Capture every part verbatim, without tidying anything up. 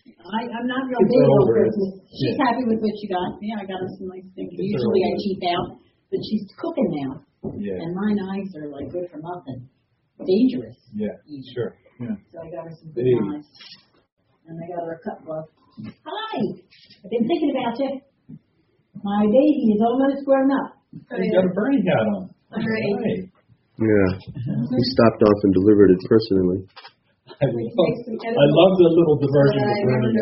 I, I'm not real big on Christmas. She's yeah. happy with what she got. Yeah, I got her some nice things. It's Usually I cheap out, but she's cooking now. Yeah. And my knives are like good for nothing. Dangerous. Yeah, even. Sure. Yeah. So I got her some good hey. knives. And I got her a cut glove. Hi! I've been thinking about you. My baby is almost grown up. You got a Bernie hat on. Right. Right. Yeah. He stopped off and delivered it personally. I love, I love the little diversion of Bernie.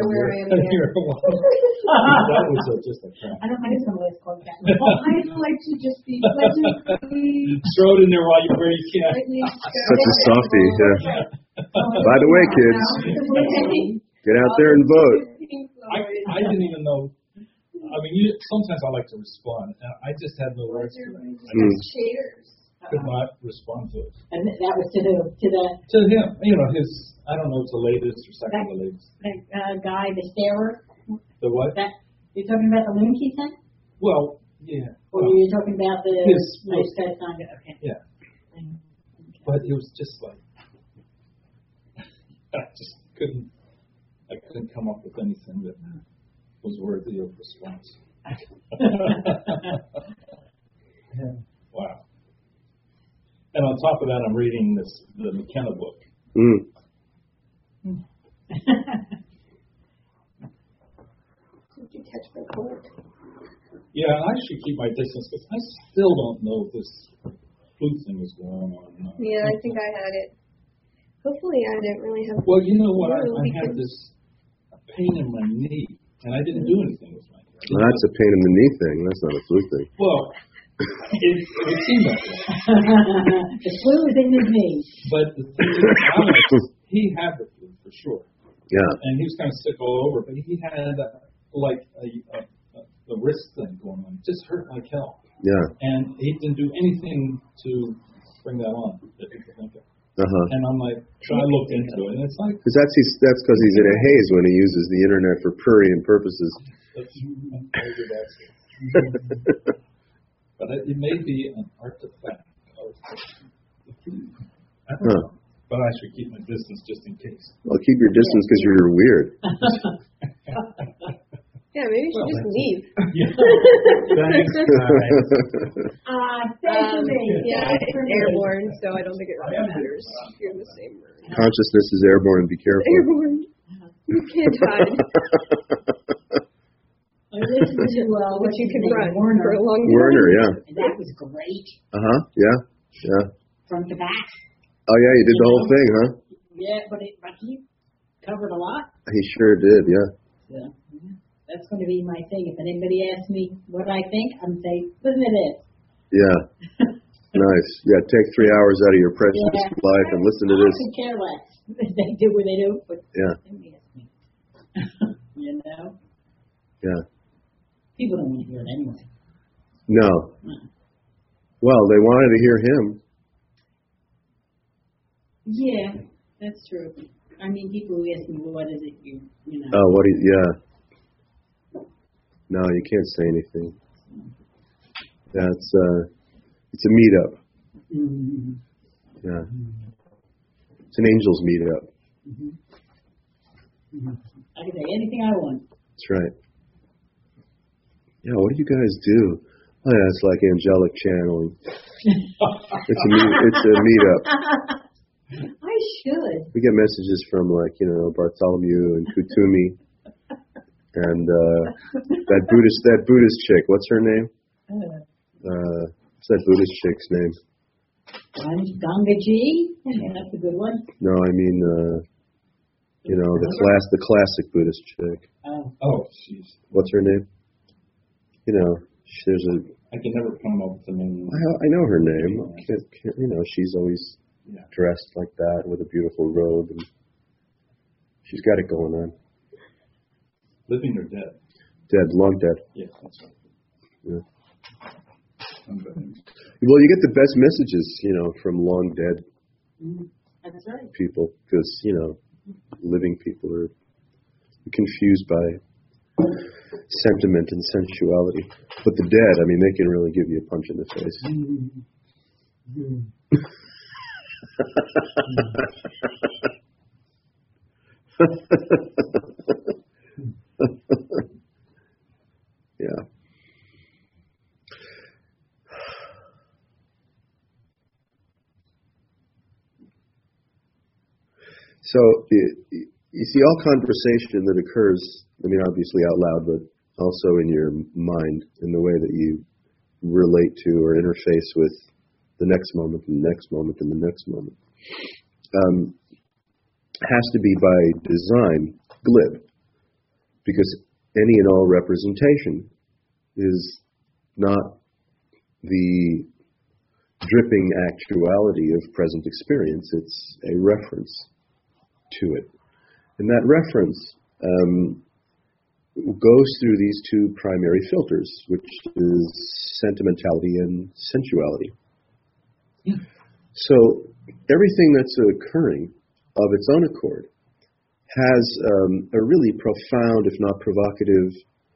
That was a, just a crap. I don't mind if somebody's called that. I'd like to just be pleasant. Throw it in there while you Bernie can. Such a softie, yeah. By the way, kids, get out there and vote. I, I didn't even know. I mean, you, sometimes I like to respond. I just had no words for that. I just could not respond to it. And that was to the to the to him. You know, his. I don't know if it's the latest or second that, to the latest. That uh, guy, the starer. The what? That you're talking about the Loon Key thing? Well, yeah. Or well, you're talking about the his, nice cut on it? Okay. Yeah. Okay. But it was just like I just couldn't. I couldn't come up with anything that was worthy of response. Yeah. Wow. And on top of that, I'm reading this the McKenna book. Mm. Did you catch my cold? Yeah, I should keep my distance because I still don't know if this flu thing is going on. Yeah, I think I had it. Hopefully, I didn't really have. Well, you know what? I, I had this pain in my knee, and I didn't do anything with my knee. Well, that's a pain in the knee thing. That's not a flu thing. Well, it, it seemed that way. The flu is in his knee. But the thing is, Alex, he had the flu for sure. Yeah. And he was kind of sick all over, but he had uh, like a, a, a wrist thing going on. It just hurt like hell. Yeah. And he didn't do anything to bring that on that people think of. Uh-huh. And I'm like, so I looked into it, and it's like... Because that's he's, that's because he's in a haze when he uses the internet for prurient purposes. That's, maybe that's it. But it, it may be an artifact of the food. I don't huh. know. But I should keep my distance just in case. Well, keep your distance because you're weird. Yeah, maybe you should well, just leave. Yeah. Thanks, guys. Uh, thanks um, yeah, it's airborne, so I don't think it really matters if you're in the same room. Consciousness is airborne. Be careful. Airborne. You can't hide. I listened to uh, what you can run Werner. for a long time. Werner, yeah. And that was great. Uh huh. Yeah. Yeah. Front to back. Oh yeah, you did you the know? whole thing, huh? Yeah, but, it, but he covered a lot. He sure did. Yeah. Yeah. yeah. That's going to be my thing. If anybody asks me what I think, I'm saying, listen to this. Yeah. Nice. Yeah, take three hours out of your precious yeah. life and listen to this. I could care less. They do what they do, but yeah. They ask me. You know? Yeah. People don't want to hear it anyway. No. no. Well, they wanted to hear him. Yeah, that's true. I mean, people who ask me, well, what is it you, you know? Oh, what? Is, yeah. No, you can't say anything. That's uh, it's a meetup. Mm-hmm. Yeah, it's an angels meetup. Mm-hmm. Mm-hmm. I can say anything I want. That's right. Yeah, what do you guys do? Oh, yeah, it's like angelic channeling. it's a meet, it's a meetup. I should. We get messages from like you know Bartholomew and Kutumi. And uh, that Buddhist, that Buddhist chick, what's her name? Uh, what's that Buddhist chick's name? Ganga Ji. Yeah, that's a good one. No, I mean, uh, you know, the class, the classic Buddhist chick. Oh, oh, jeez. What's her name? You know, there's a. I can never come up with the name. I, I know her name. Can't, can't, you know, she's always yeah. dressed like that with a beautiful robe, and she's got it going on. Living or dead? Dead, long dead. Yeah, that's right. Yeah. Well, you get the best messages, you know, from long dead mm, that's right. people, because you know, living people are confused by sentiment and sensuality. But the dead, I mean, they can really give you a punch in the face. Mm. Mm. it, you see, all conversation that occurs, I mean, obviously out loud, but also in your mind, in the way that you relate to or interface with the next moment and the next moment and the next moment, um, has to be by design glib, because any and all representation is not the dripping actuality of present experience. It's a reference to it. And that reference um, goes through these two primary filters, which is sentimentality and sensuality. Yeah. So everything that's occurring of its own accord has um, a really profound, if not provocative,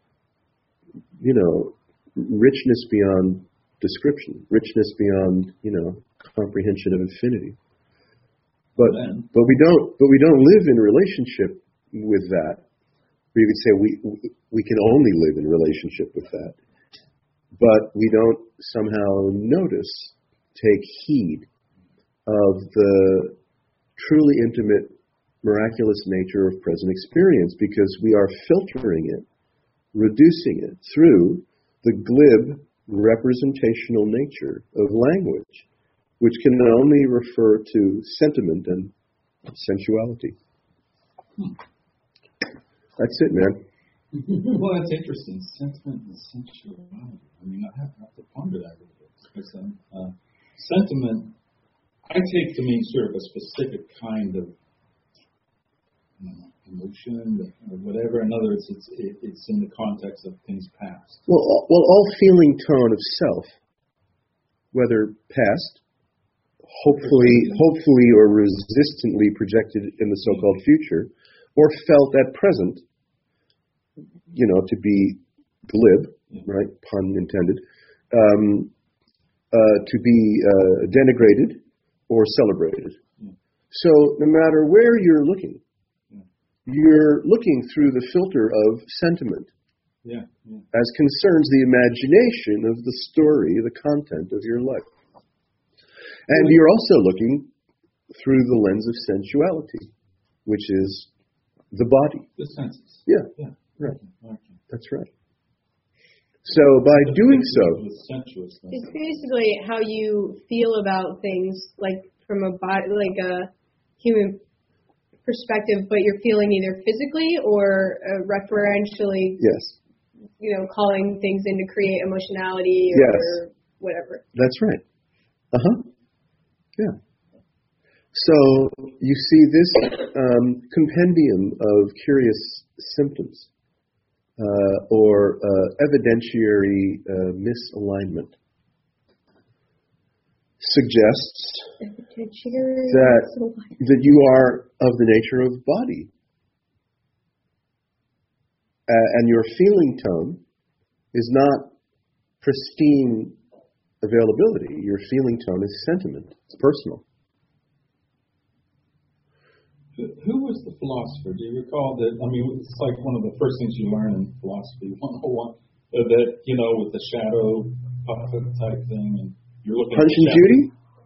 you know, richness beyond description, richness beyond, you know, comprehension of infinity. But but we don't but we don't live in relationship with that. Or you could say we we can only live in relationship with that. But we don't somehow notice, take heed of the truly intimate, miraculous nature of present experience, because we are filtering it, reducing it through the glib representational nature of language, which can only refer to sentiment and sensuality. Hmm. That's it, man. Well, that's interesting. Sentiment and sensuality. I mean, I have, I have to ponder that a little bit. Because, um, uh, sentiment, I take to mean sort of a specific kind of you know, emotion or whatever. In other words, it's it, it's in the context of things past. Well, all, well, all feeling tone of self, whether past, hopefully, hopefully or resistantly projected in the so-called future, or felt at present, you know, to be glib, yeah. Right, pun intended, um, uh, to be uh, denigrated or celebrated. Yeah. So no matter where you're looking, yeah. You're looking through the filter of sentiment, yeah. Yeah. as concerns the imagination of the story, the content of your life. And yeah. You're also looking through the lens of sensuality, which is the body. The senses. Yeah, yeah. Right. Okay. That's right. So by the doing so, it's basically how you feel about things, like from a body, like a human perspective, but you're feeling either physically or uh, referentially. Yes. You know, calling things in to create emotionality or yes. whatever. That's right. Uh huh. Yeah. So you see this um, compendium of curious symptoms uh, or uh, evidentiary uh, misalignment suggests that that you are of the nature of body, uh, and your feeling tone is not pristine availability. Your feeling tone is sentiment. It's personal. Who was the philosopher? Do you recall that? I mean, it's like one of the first things you learn in philosophy one oh one, uh, that, you know, with the shadow puppet type thing, and you're looking Punch at and Judy?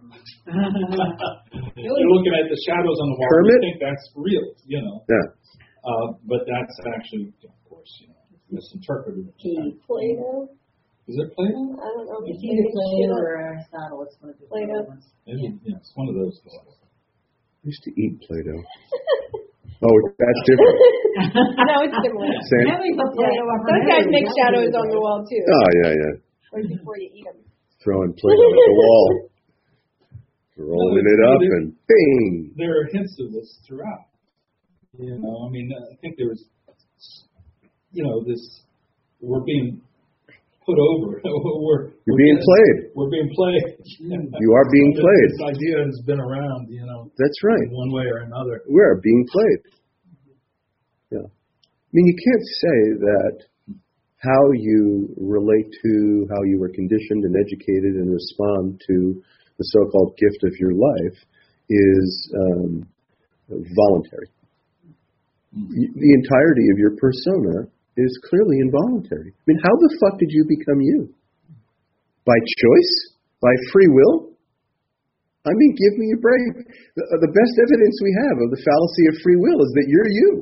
You're looking at the shadows on the wall, Kermit? and you think that's real, you know. Yeah. Uh, but that's actually, of course, you know, misinterpreted. Plato? Is it Plato? I don't know. It's either Plato or Aristotle. It's one of the Plato. ones. Maybe, yeah. Yeah, it's one of those guys. I used to eat Play-Doh. Oh, that's different. No, it's similar. Same? Yeah. Those guys make shadows on the wall, too. Oh, yeah, yeah. Right before you eat them. Throwing Play-Doh at the wall. Rolling it up there, and bing! There are hints of this throughout. You know, I mean, I think there was, you know, this, we're being put over. we're, You're we're being getting, played. We're being played. You are being so played. This idea has been around, you know. That's right. In one way or another. We are being played. Yeah. I mean, you can't say that how you relate to, how you were conditioned and educated and respond to the so-called gift of your life is um, voluntary. Mm-hmm. The entirety of your persona is clearly involuntary. I mean, how the fuck did you become you? By choice? By free will? I mean, give me a break. The, the best evidence we have of the fallacy of free will is that you're you.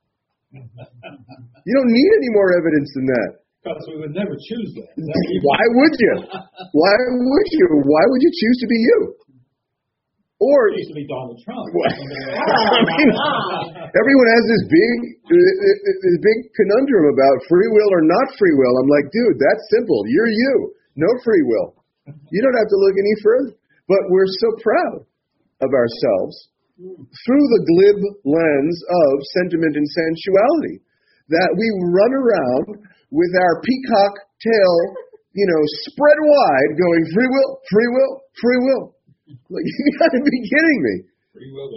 You don't need any more evidence than that. Because we would never choose that. Why would you? Why would you? Why would you choose to be you? Or It used to be Donald Trump. I mean, everyone has this big, this big conundrum about free will or not free will. I'm like, dude, that's simple. You're you. No free will. You don't have to look any further. But we're so proud of ourselves through the glib lens of sentiment and sensuality that we run around with our peacock tail, you know, spread wide, going free will, free will, free will. Like, you gotta be kidding me. Free will.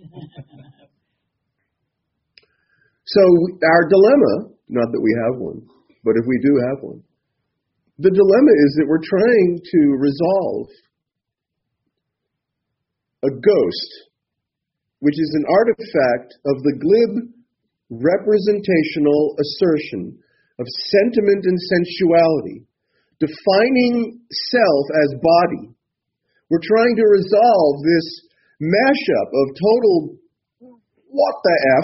So our dilemma, not that we have one, but if we do have one, the dilemma is that we're trying to resolve a ghost, which is an artifact of the glib representational assertion of sentiment and sensuality, defining self as body. We're trying to resolve this mashup of total what the F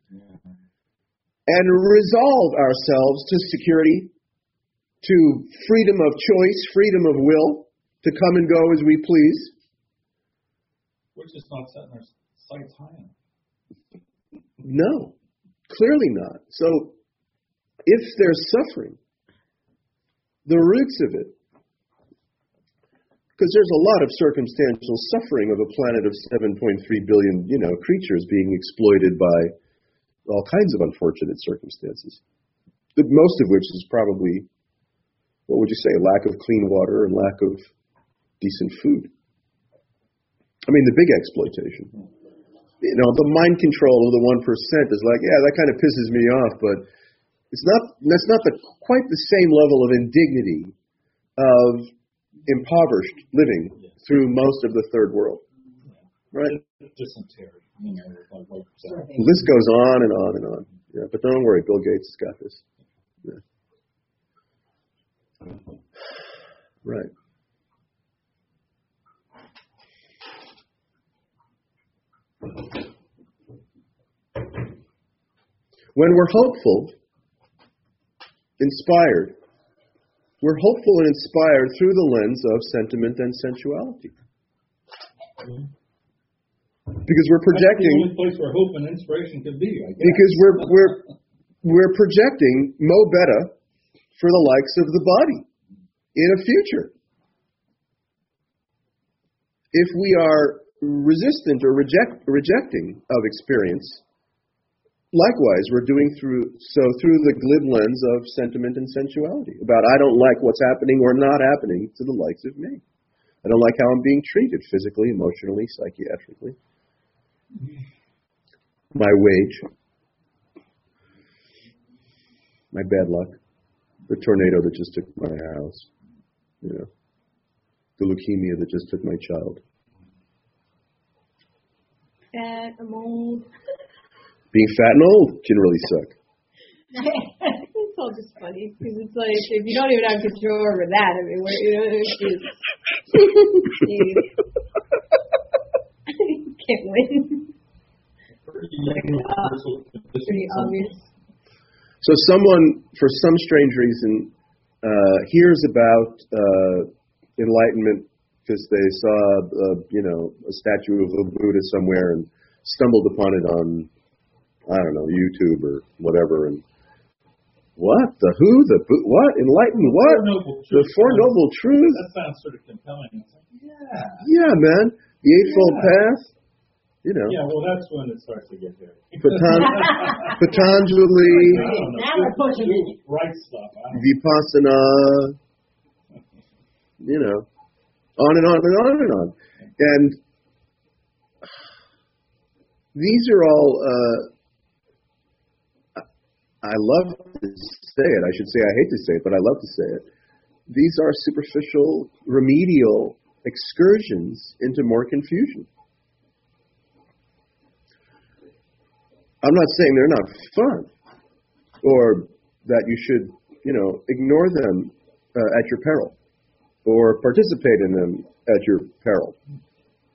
and resolve ourselves to security, to freedom of choice, freedom of will, to come and go as we please. We're just not setting our sights high enough. No, clearly not. So if there's suffering, the roots of it, because there's a lot of circumstantial suffering of a planet of seven point three billion, you know, creatures being exploited by all kinds of unfortunate circumstances. But most of which is probably, what would you say, lack of clean water and lack of decent food. I mean, the big exploitation. You know, the mind control of the one percent is like, yeah, that kind of pisses me off, but it's not, that's not the, quite the same level of indignity of impoverished living through most of the third world. Right? Dysentery. You know, like, like, the list goes on and on and on. Yeah, but don't worry, Bill Gates has got this. Yeah. Right. When we're hopeful, inspired, we're hopeful and inspired through the lens of sentiment and sensuality. Because we're projecting. That's the only place where hope and inspiration can be, I guess. Because we're we're we're projecting Mo Betta for the likes of the body in a future. If we are resistant or reject rejecting of experience, likewise, we're doing through so through the glib lens of sentiment and sensuality about I don't like what's happening or not happening to the likes of me. I don't like how I'm being treated physically, emotionally, psychiatrically. My wage, my bad luck, the tornado that just took my house, you know, the leukemia that just took my child. Fat, I'm old. Being fat and old can really suck. It's all just funny because it's like if you don't even have control over that, I mean, where you know, it's just, can't win. Pretty obvious. So someone, for some strange reason, uh, hears about uh, enlightenment because they saw, uh, you know, a statue of a Buddha somewhere and stumbled upon it on, I don't know, YouTube or whatever, and what? The who? The what? Enlightened what? The Four Noble Truths? That sounds sort of compelling. It's like, yeah. Yeah, man. The Eightfold yeah. Path. You know. Yeah, well, that's when it starts to get there. Patan- Patanjali. Now we're pushing it. Right stuff. Vipassana. You know. On and on and on and on. And these are all, uh, I love to say it. I should say I hate to say it, but I love to say it. These are superficial, remedial excursions into more confusion. I'm not saying they're not fun or that you should, you know, ignore them uh, at your peril or participate in them at your peril.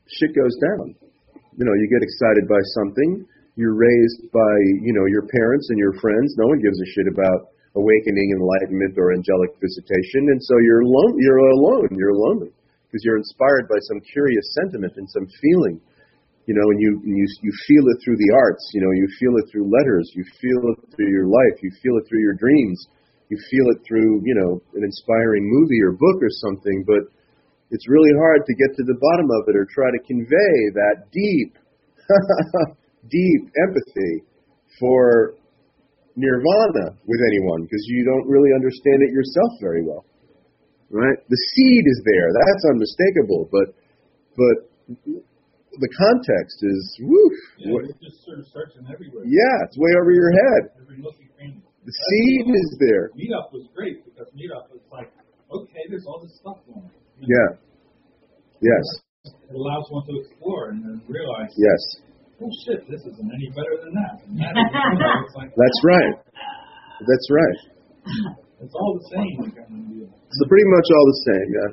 shit goes down. You know, you get excited by something. You're raised by, you know, your parents and your friends. No one gives a shit about awakening, enlightenment, or angelic visitation, and so you're alone. You're alone. You're lonely because you're inspired by some curious sentiment and some feeling. You know, and you, and you you feel it through the arts. You know, you feel it through letters. You feel it through your life. You feel it through your dreams. You feel it through, you know, an inspiring movie or book or something. But it's really hard to get to the bottom of it or try to convey that deep, deep empathy for nirvana with anyone because you don't really understand it yourself very well, right? The seed is there. That's unmistakable. But, but. The context is, woof. Yeah, you're just sort of searching everywhere. Yeah, it's way over your head. Every nook and cranny. The seed is there. Meetup was great because Meetup was like, okay, there's all this stuff going on. You know? Yeah. Yes. It allows one to explore and then realize, yes. oh shit, this isn't any better than that. And that is, you know, it's like, that's right. That's right. It's all the same. Kind of deal. It's pretty much all the same, yeah.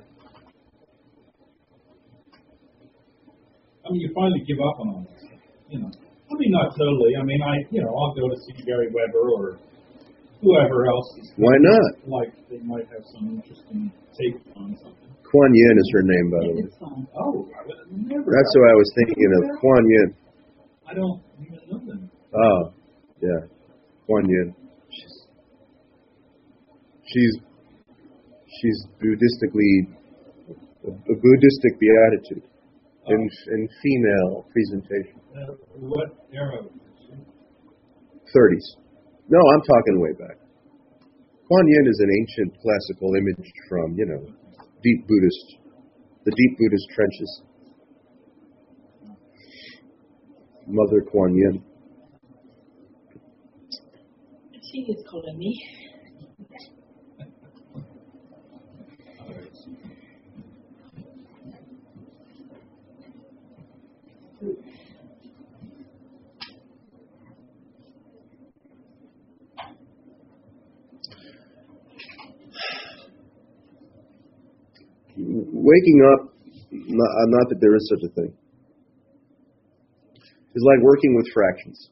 I mean, you finally give up on all this stuff, you know. I mean, not totally. I mean, I, you know, I'll go to see Gary Weber or whoever else. Is Why not? Like, they might have some interesting take on something. Kuan Yin is her name, by the way. Oh, I would have never. That's who I was thinking of. Kuan Yin. I don't even know them. Oh, yeah. Kuan Yin. She's, she's, she's Buddhistically, a Buddhistic beatitude. In, in female presentation. Uh, what era? thirties. No, I'm talking way back. Kuan Yin is an ancient classical image from, you know, deep Buddhist, the deep Buddhist trenches. Mother Kuan Yin. She is calling me. Waking up, not, not that there is such a thing, is like working with fractions.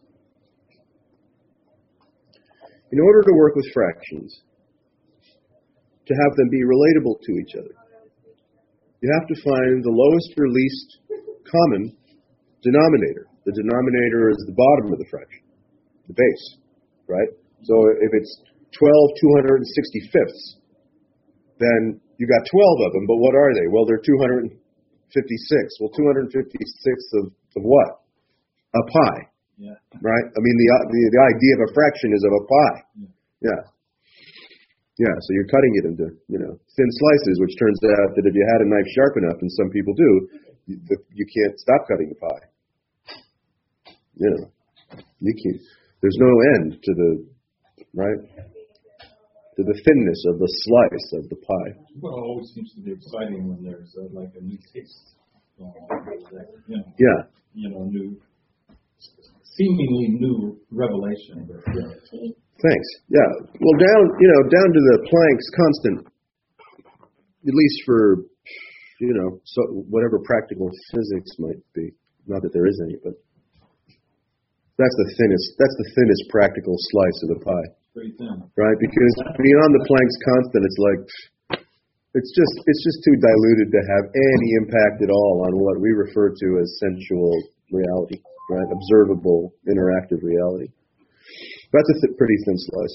In order to work with fractions, to have them be relatable to each other, you have to find the lowest or least common denominator. The denominator is the bottom of the fraction, the base, right? So if it's twelve two hundred sixty-fifths, then you got twelve of them, but what are they? Well, they're two hundred fifty-six. Well, two hundred fifty-six of, of what? A pi. Yeah. Right? I mean, the, the the idea of a fraction is of a pi. Yeah. yeah. Yeah, so you're cutting it into, you know, thin slices, which turns out that if you had a knife sharp enough, and some people do, you, you can't stop cutting the pie. You know, you can't. There's no end to the, right? To the thinness of the slice of the pie. Well, it always seems to be exciting when there's uh, like a new taste going on. You know, yeah. You know, new, seemingly new revelation. But, yeah. Thanks. Yeah. Well, down, you know, down to the Planck's constant, at least for, you know, so whatever practical physics might be. Not that there is any, but that's the thinnest. That's the thinnest practical slice of the pie. Pretty thin. Right? Because beyond the Planck's constant, it's like it's just it's just too diluted to have any impact at all on what we refer to as sensual reality, right? Observable, interactive reality. That's a th- pretty thin slice.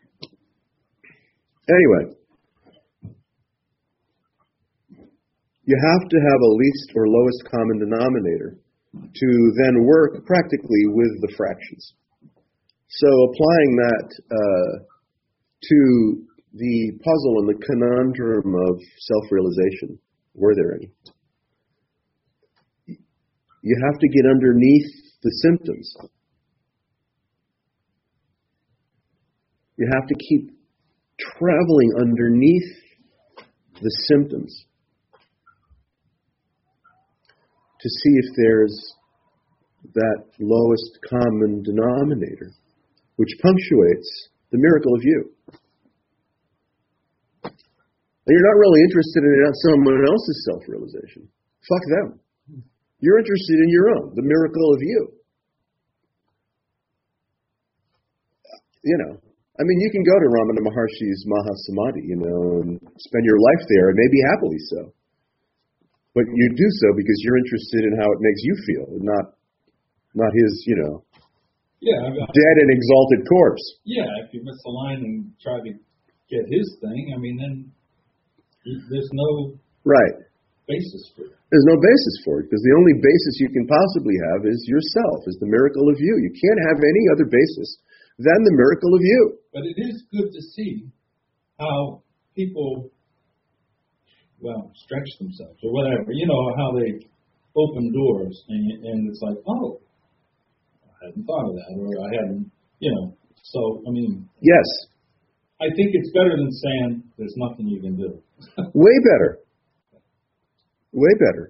Anyway, you have to have a least or lowest common denominator to then work practically with the fractions. So applying that uh, to the puzzle and the conundrum of self-realization, were there any? You have to get underneath the symptoms. You have to keep traveling underneath the symptoms to see if there's that lowest common denominator, which punctuates the miracle of you. And you're not really interested in someone else's self-realization. Fuck them. You're interested in your own, the miracle of you. You know, I mean, you can go to Ramana Maharshi's Mahasamadhi, you know, and spend your life there, and maybe happily so. But you do so because you're interested in how it makes you feel, and not, not his, you know, yeah, I mean, dead and exalted corpse. Yeah, if you miss the line and try to get his thing, I mean, then there's no right basis for it. There's no basis for it, because the only basis you can possibly have is yourself, is the miracle of you. You can't have any other basis than the miracle of you. But it is good to see how people, well, stretch themselves or whatever, you know, how they open doors, and, and it's like, oh, I hadn't thought of that, or I hadn't, you know. So, I mean, yes, I think it's better than saying there's nothing you can do. Way better. Way better.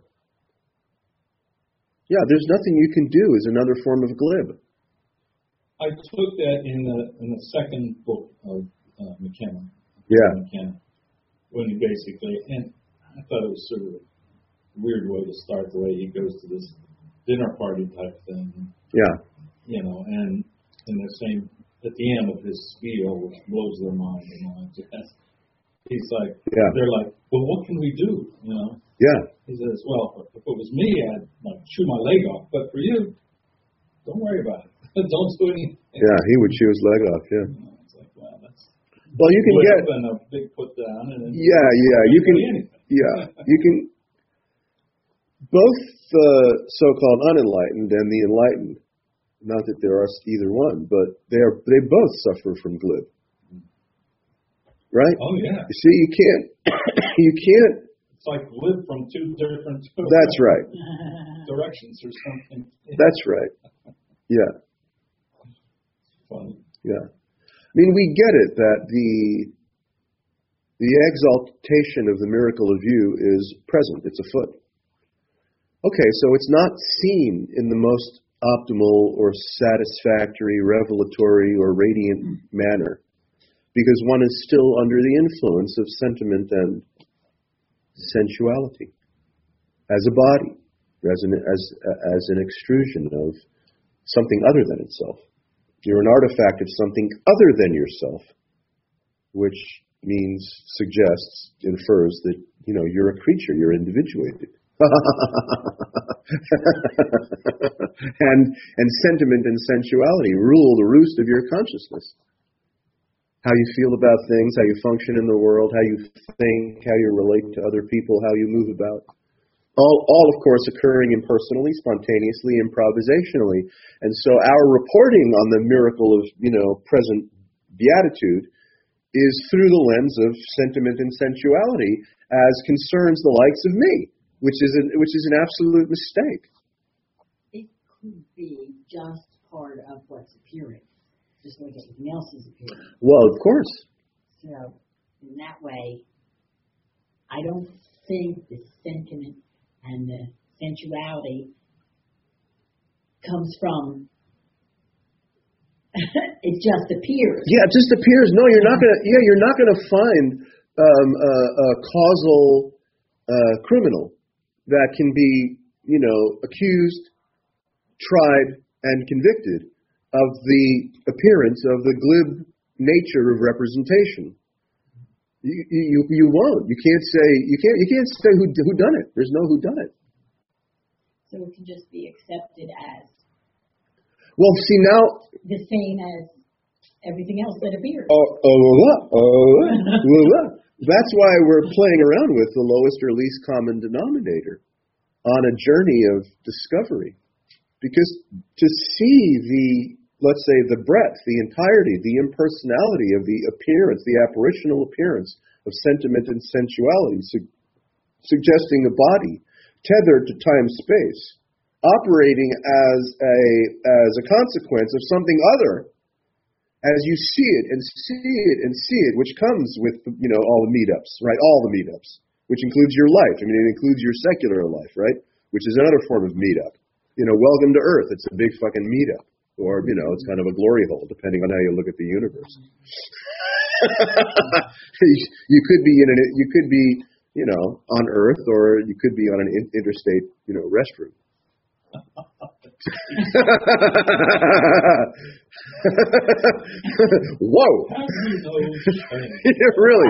Yeah, there's nothing you can do is another form of glib. I took that in the in the second book of uh, McKenna. Yeah. McKenna, when he basically, and I thought it was sort of a weird way to start, the way he goes to this dinner party type thing. Yeah. You know, and in the same, at the end of his spiel, which blows their mind and all that, he's like, yeah. They're like, well, what can we do? You know. Yeah. He says, well, if it was me, I'd like chew my leg off. But for you, don't worry about it. Don't do anything. Yeah, he would chew his leg off. Yeah. You know, it's like, wow, that's. Well, you can get. And a big put down. And then yeah, yeah, you can. Yeah, you can. Both the so-called unenlightened and the enlightened, not that there are either one, but they are. They both suffer from glib. Right? Oh yeah. You see, you can't. You can't. It's like live from two different. That's right. Directions or something. That's right. Yeah. Funny. Yeah. I mean, we get it that the the exaltation of the miracle of you is present. It's afoot. Okay, so it's not seen in the most optimal or satisfactory, revelatory, or radiant manner, because one is still under the influence of sentiment and sensuality as a body, as an, as, as an extrusion of something other than itself. You're an artifact of something other than yourself, which means, suggests, infers that, you know, you're a creature, you're individuated. and and sentiment and sensuality rule the roost of your consciousness. How you feel about things, how you function in the world, how you think, how you relate to other people, how you move about. All, all of course, occurring impersonally, spontaneously, improvisationally. And so our reporting on the miracle of, you know, present beatitude is through the lens of sentiment and sensuality as concerns the likes of me, which is an, which is an absolute mistake. It could be just part of what's appearing, just like everything else is appearing. Well, of course. So, in that way, I don't think the sentiment and the sensuality comes from, it just appears. Yeah, it just appears. No, you're not gonna. Yeah, you're not gonna find um, a, a causal uh, criminal that can be, you know, accused, tried, and convicted of the appearance of the glib nature of representation. You, you you won't. You can't say you can't you can't say who who done it. There's no who done it. So it can just be accepted as. Well, see now. The same as everything else that appears. Oh, oh, oh, that's why we're playing around with the lowest or least common denominator on a journey of discovery, because to see the, let's say, the breadth, the entirety, the impersonality of the appearance, the apparitional appearance of sentiment and sensuality, su- suggesting the body tethered to time-space, operating as a as a consequence of something other, as you see it and see it and see it, which comes with, you know, all the meetups, right? All the meetups, which includes your life. I mean, it includes your secular life, right? Which is another form of meetup. You know, welcome to Earth. It's a big fucking meetup. Or, you know, it's kind of a glory hole, depending on how you look at the universe. you could be in an, you could be, you know, on Earth, or you could be on an interstate, you know, restroom. Whoa! How do you know Spain? Yeah, really?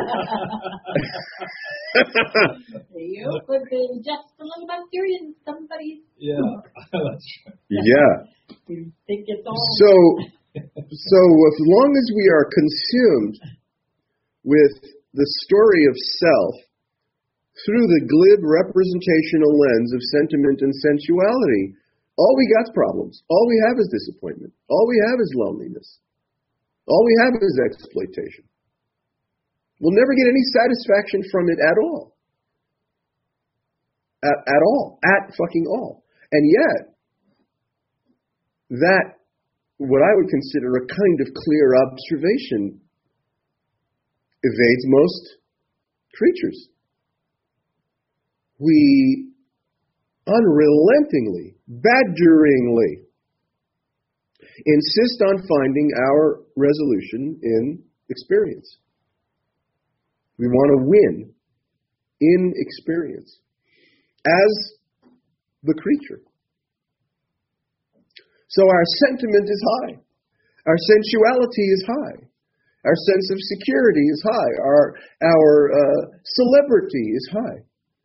You could be just a little bacteria in somebody's. Yeah, that's right. Yeah. You think it's all. So, so as long as we are consumed with the story of self through the glib representational lens of sentiment and sensuality, all we got's problems. All we have is disappointment. All we have is loneliness. All we have is exploitation. We'll never get any satisfaction from it at all. At, at all. At fucking all. And yet, that, what I would consider a kind of clear observation, evades most creatures. We unrelentingly, badgeringly insist on finding our resolution in experience. We want to win in experience as the creature. So our sentiment is high. Our sensuality is high. Our sense of security is high. Our, our uh, celebrity is high.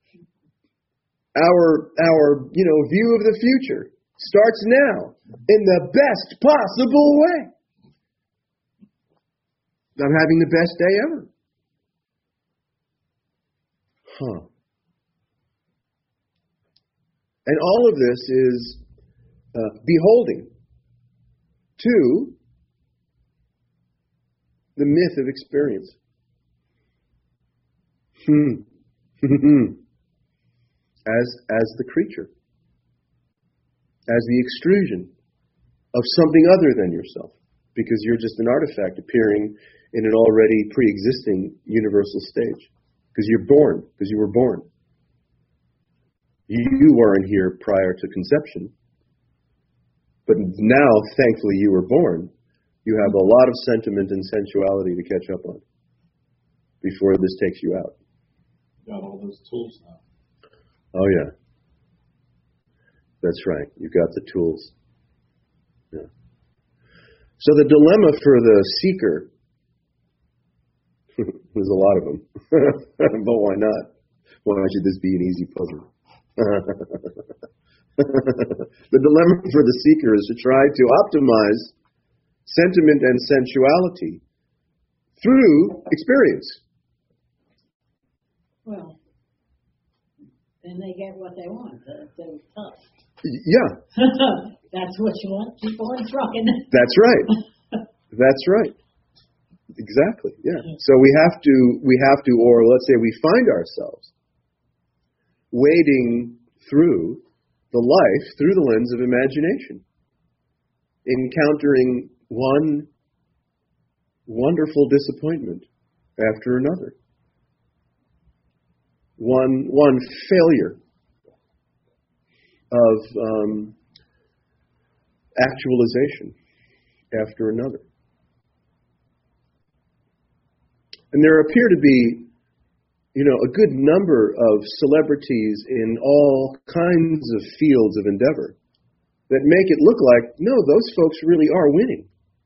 Our, our, you know, view of the future starts now in the best possible way. I'm having the best day ever. Huh. And all of this is uh, beholding to the myth of experience. Hmm. as, as the creature. As the extrusion of something other than yourself. Because you're just an artifact appearing in an already pre-existing universal stage. Because you're born. Because you were born. You weren't here prior to conception. But now, thankfully, you were born. You have a lot of sentiment and sensuality to catch up on before this takes you out. Got all those tools now. Oh, yeah. That's right. You've got the tools. Yeah. So the dilemma for the seeker, there's a lot of them, but why not? Why should this be an easy puzzle? The dilemma for the seeker is to try to optimize sentiment and sensuality through experience. Well, then they get what they want. They're, they're tough. Yeah. That's what you want. Keep on trucking. That's right. That's right. Exactly. Yeah. So we have to, we have to, or let's say we find ourselves wading through the life through the lens of imagination, encountering one wonderful disappointment after another, one one failure of um, actualization after another. And there appear to be, you know, a good number of celebrities in all kinds of fields of endeavor that make it look like, no, those folks really are winning.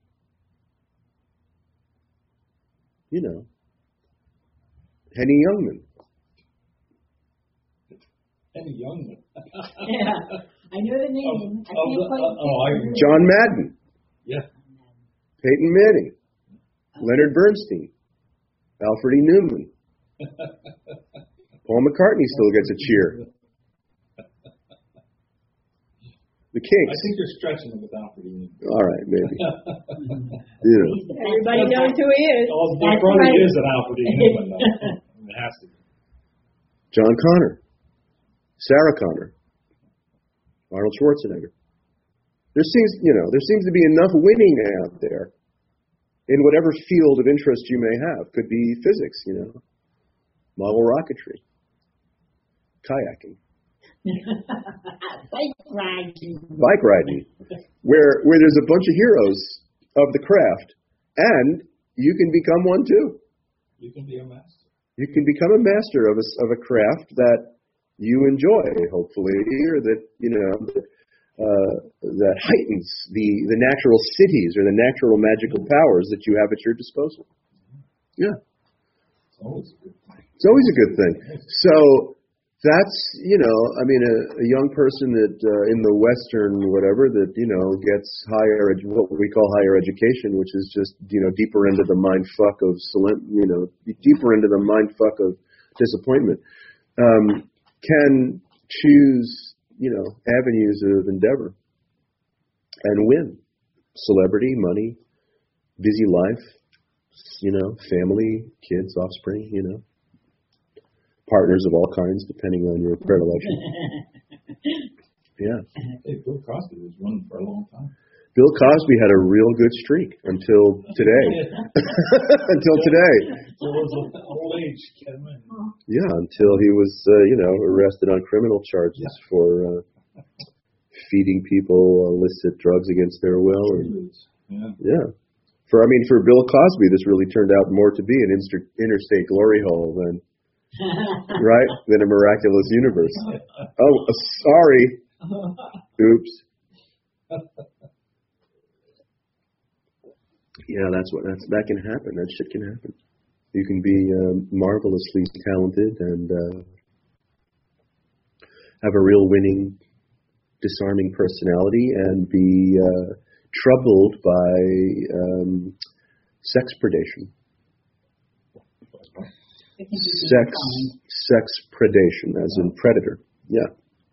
You know, Henny Youngman. Henny Youngman. Yeah, I know the name. Of, I of can't the, quite uh, oh, I, John Madden. Yeah. Peyton Manning. Leonard Bernstein. Alfred E. Newman. Paul McCartney still gets a cheer. The Kinks. I think you're stretching it with Alfred E. Newman. All right, maybe. You know. Everybody knows who he is. Oh, there That's probably right. is an Alfred E. Newman, though. It has to be. John Connor. Sarah Connor. Arnold Schwarzenegger. There seems, you know, there seems to be enough winning out there in whatever field of interest you may have. Could be physics, you know, model rocketry, kayaking, Bike riding. bike riding, where where there's a bunch of heroes of the craft, and you can become one too. You can be a master. You can become a master of a, of a craft that you enjoy, hopefully, or that, you know, that, uh, that heightens the, the natural cities or the natural magical powers that you have at your disposal. Yeah. It's always a good thing. It's always a good thing. So that's, you know, I mean, a, a young person that uh, in the Western whatever that, you know, gets higher, edu- what we call higher education, which is just, you know, deeper into the mind fuck of, solemn, you know, deeper into the mind fuck of disappointment, um, can choose, you know, avenues of endeavor and win. Celebrity, money, busy life, you know, family, kids, offspring, you know. Partners of all kinds, depending on your predilection. Yeah. Hey, Bill Cosby was running for a long time. Bill Cosby had a real good streak until today. Until today. So it was old age, Kevin. Yeah, until he was, uh, you know, arrested on criminal charges Yeah. for uh, feeding people illicit drugs against their will. And, Yeah. yeah. For I mean, for Bill Cosby, this really turned out more to be an inter- interstate glory hole than. Right? Than a miraculous universe. Oh, uh, sorry. Oops. Yeah, that's what that's that can happen. That shit can happen. You can be um, marvelously talented and uh, have a real winning, disarming personality and be uh, troubled by um, sex predation. Sex, sex predation, as in predator. Yeah.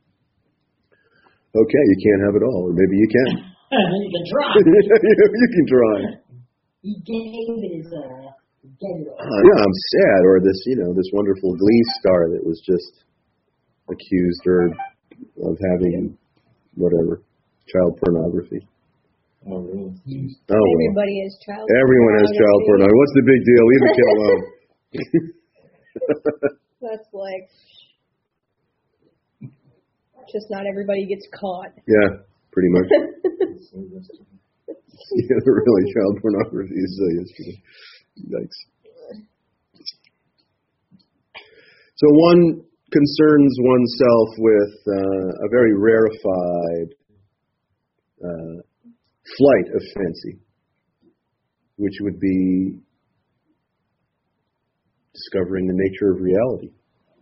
Okay, you can't have it all, or maybe you can. You can try. You can try. He gave it his all. Get it all. Uh, yeah, I'm sad. Or this, you know, this wonderful Glee star that was just accused or of having whatever child pornography. Oh, really? Oh, well. Everybody has child. Everyone has child pornography. What's the big deal? Leave the kid alone. That's like, just not everybody gets caught. Yeah, pretty much. Yeah, really, child pornography is uh, yesterday. Yikes. So one concerns oneself with uh, a very rarefied uh, flight of fancy, which would be discovering the nature of reality.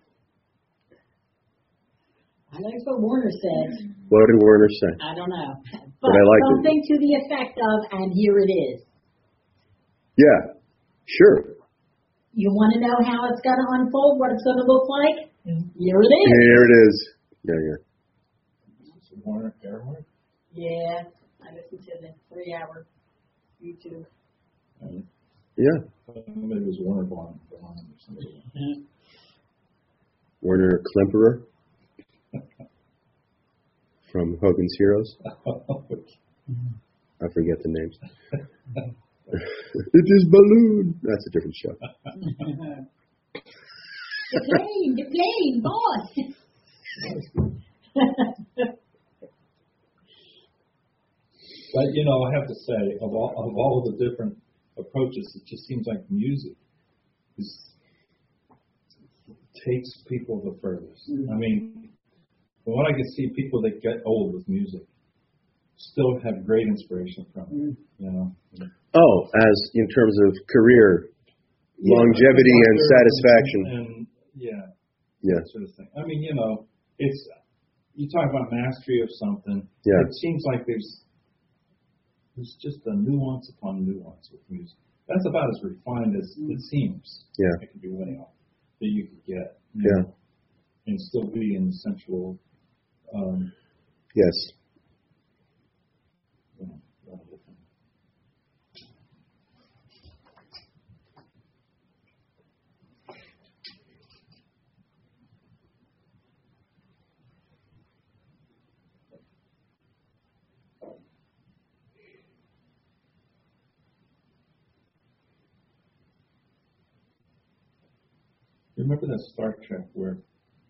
I like what Warner said. What did Werner say? I don't know. But, But I liked it. something to the effect of, and here it is. Yeah, sure. You want to know how it's going to unfold, what it's going to look like? Here it is. Here it is. Yeah, yeah. Warner Airmark? Yeah, I listened to the three-hour YouTube. Um, Yeah. Maybe it was Warner Bond or something. Werner Klemperer from Hogan's Heroes. I forget the names. It is Balloon. That's a different show. The plane, the plane, boss. But, you know, I have to say, of all of all the different approaches, it just seems like music is, takes people the furthest. Mm-hmm. I mean, from what I can see, people that get old with music still have great inspiration from it, mm-hmm. you know. Oh, as in terms of career yeah, longevity and satisfaction. And, and yeah, yeah, that sort of thing. I mean, you know, it's you talk about mastery of something. Yeah. It seems like there's there's just a nuance upon nuance with music. That's about as refined as it seems. Yeah, it could be way off that you could get. You yeah, know, and still be in the sensual. Um, yes. You know, level thing. You remember that Star Trek where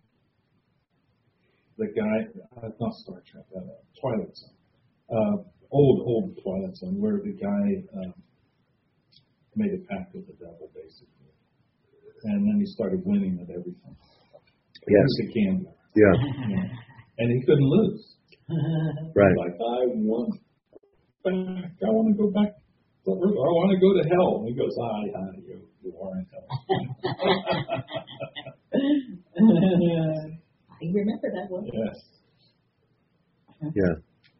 the guy, uh, not Star Trek, uh, Twilight Zone, uh, old, old Twilight Zone, where the guy um, made a pact with the devil, basically. And then he started winning at everything. Yes. He was a gambler. Yeah. You know, and he couldn't lose. Right. Like, I want back. I want to go back. I want to go to hell. And he goes, ah, yeah, you, you are in hell. I remember that one. Yes. Yeah.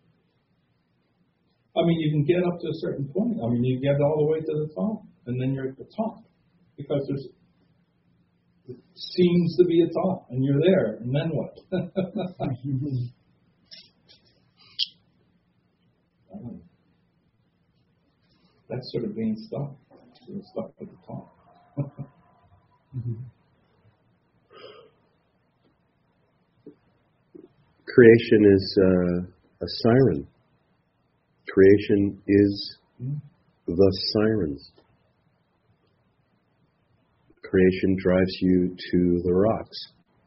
I mean, you can get up to a certain point. I mean, you get all the way to the top, and then you're at the top. Because there's it seems to be a top, and you're there, and then what? um, that's sort of being stuck. Sort of stuck at the top. Creation is uh, a siren. Creation is the sirens. Creation drives you to the rocks,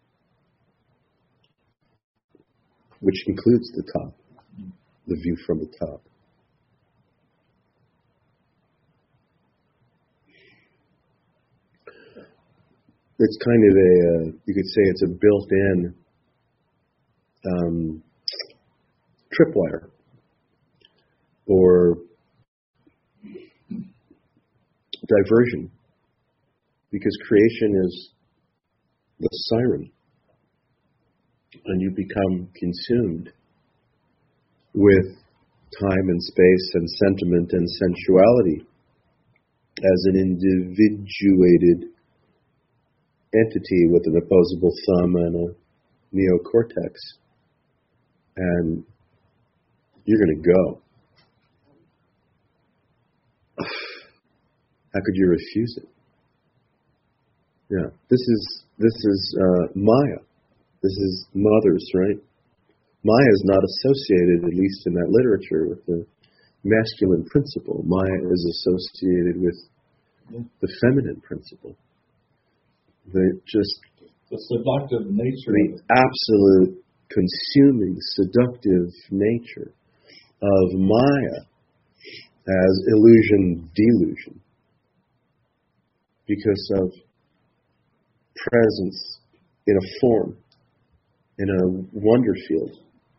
which includes the top, the view from the top. It's kind of a, uh, you could say it's a built-in um, tripwire or diversion, because creation is the siren, and you become consumed with time and space and sentiment and sensuality as an individuated entity with an opposable thumb and a neocortex, and you're going to go. How could you refuse it? Yeah, this is this is uh, Maya. This is mothers, right? Maya is not associated, at least in that literature, with the masculine principle. Maya is associated with the feminine principle. The just the seductive nature, the of it. absolute consuming, seductive nature of Maya as illusion, delusion, because of presence in a form, in a wonder field.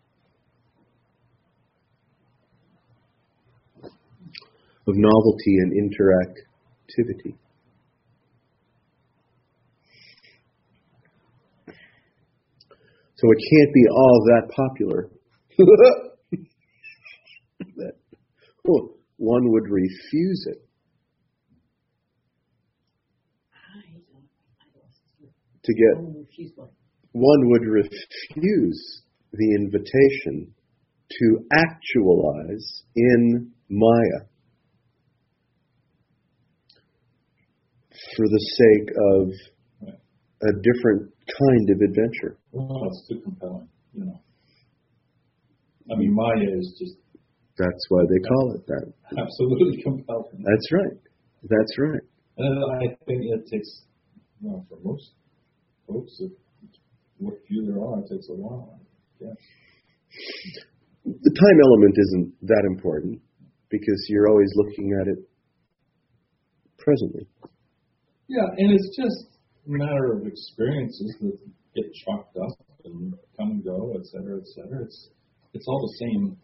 Of novelty and interactivity. So it can't be all that popular. that oh, one would refuse it. To get, one would refuse the invitation to actualize in Maya for the sake of a different kind of adventure. Well, it's too compelling, you know. I mean, Maya is just... That's why they call it that. Absolutely compelling. That's right. That's right. And I think it takes, well, for most folks, if, what few there are, it takes a while, I guess. The time element isn't that important because you're always looking at it presently. Yeah, and it's just a matter of experiences that get chalked up and come and go, et cetera, et cetera. It's, it's all the same.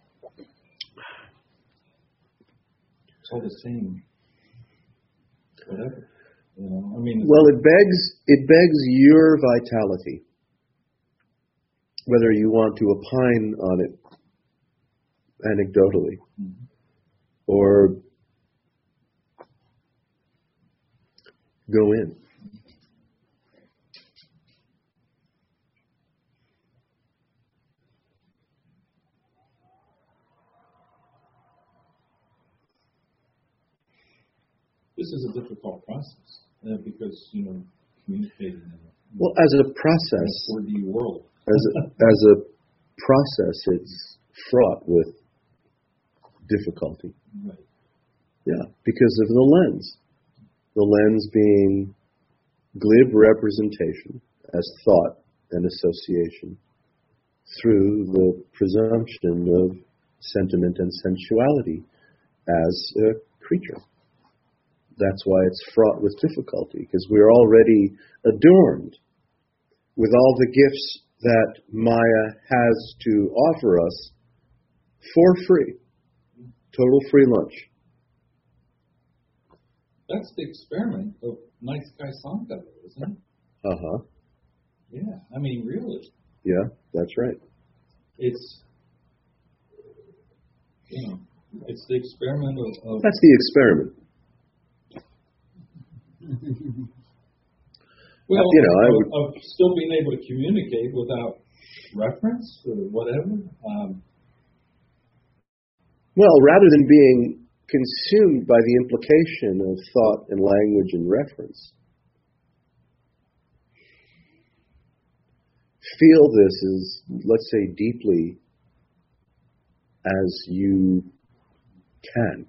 It's all the same. Whatever. You know, I mean. Well, it begs it begs your vitality, whether you want to opine on it anecdotally, mm-hmm. or go in. This is a difficult process uh, because, you know, communicating in a, well, as a process, in a four D world. as a, as a process, it's fraught with difficulty. Right. Yeah, because of the lens. The lens being glib representation as thought and association through the presumption of sentiment and sensuality as a creature. That's why it's fraught with difficulty, because we're already adorned with all the gifts that Maya has to offer us for free. Total free lunch. That's the experiment of Nice Guy Sanka, isn't it? Uh-huh. Yeah, I mean, really. Yeah, that's right. It's, you know, it's the experiment of... of That's the experiment. well, you know, I of, would, of still being able to communicate without reference or whatever. Um, well, rather than being consumed by the implication of thought and language and reference, feel this as, let's say, deeply as you can.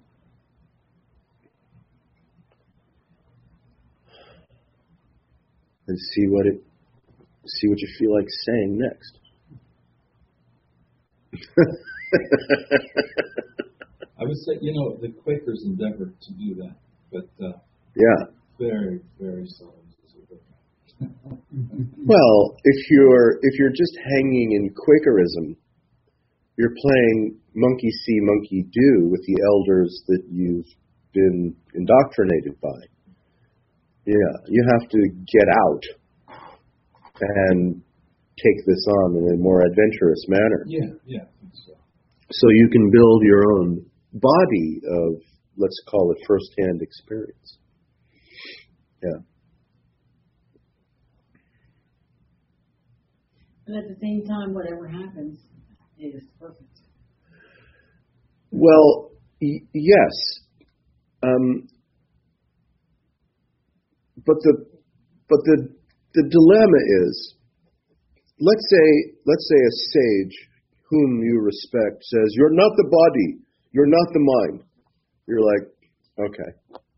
And see what it, see what you feel like saying next. I would say, you know, the Quakers endeavored to do that, but uh, yeah, very, very seldom. Well, if you're if you're just hanging in Quakerism, you're playing monkey see, monkey do with the elders that you've been indoctrinated by. Yeah, you have to get out and take this on in a more adventurous manner. Yeah, yeah, I think so. So you can build your own body of, let's call it, first-hand experience. Yeah. And at the same time, whatever happens is perfect. Well, y- yes. Um, but the but the the dilemma is, let's say let's say a sage whom you respect says, "You're not the body. You're not the mind." You're like, okay.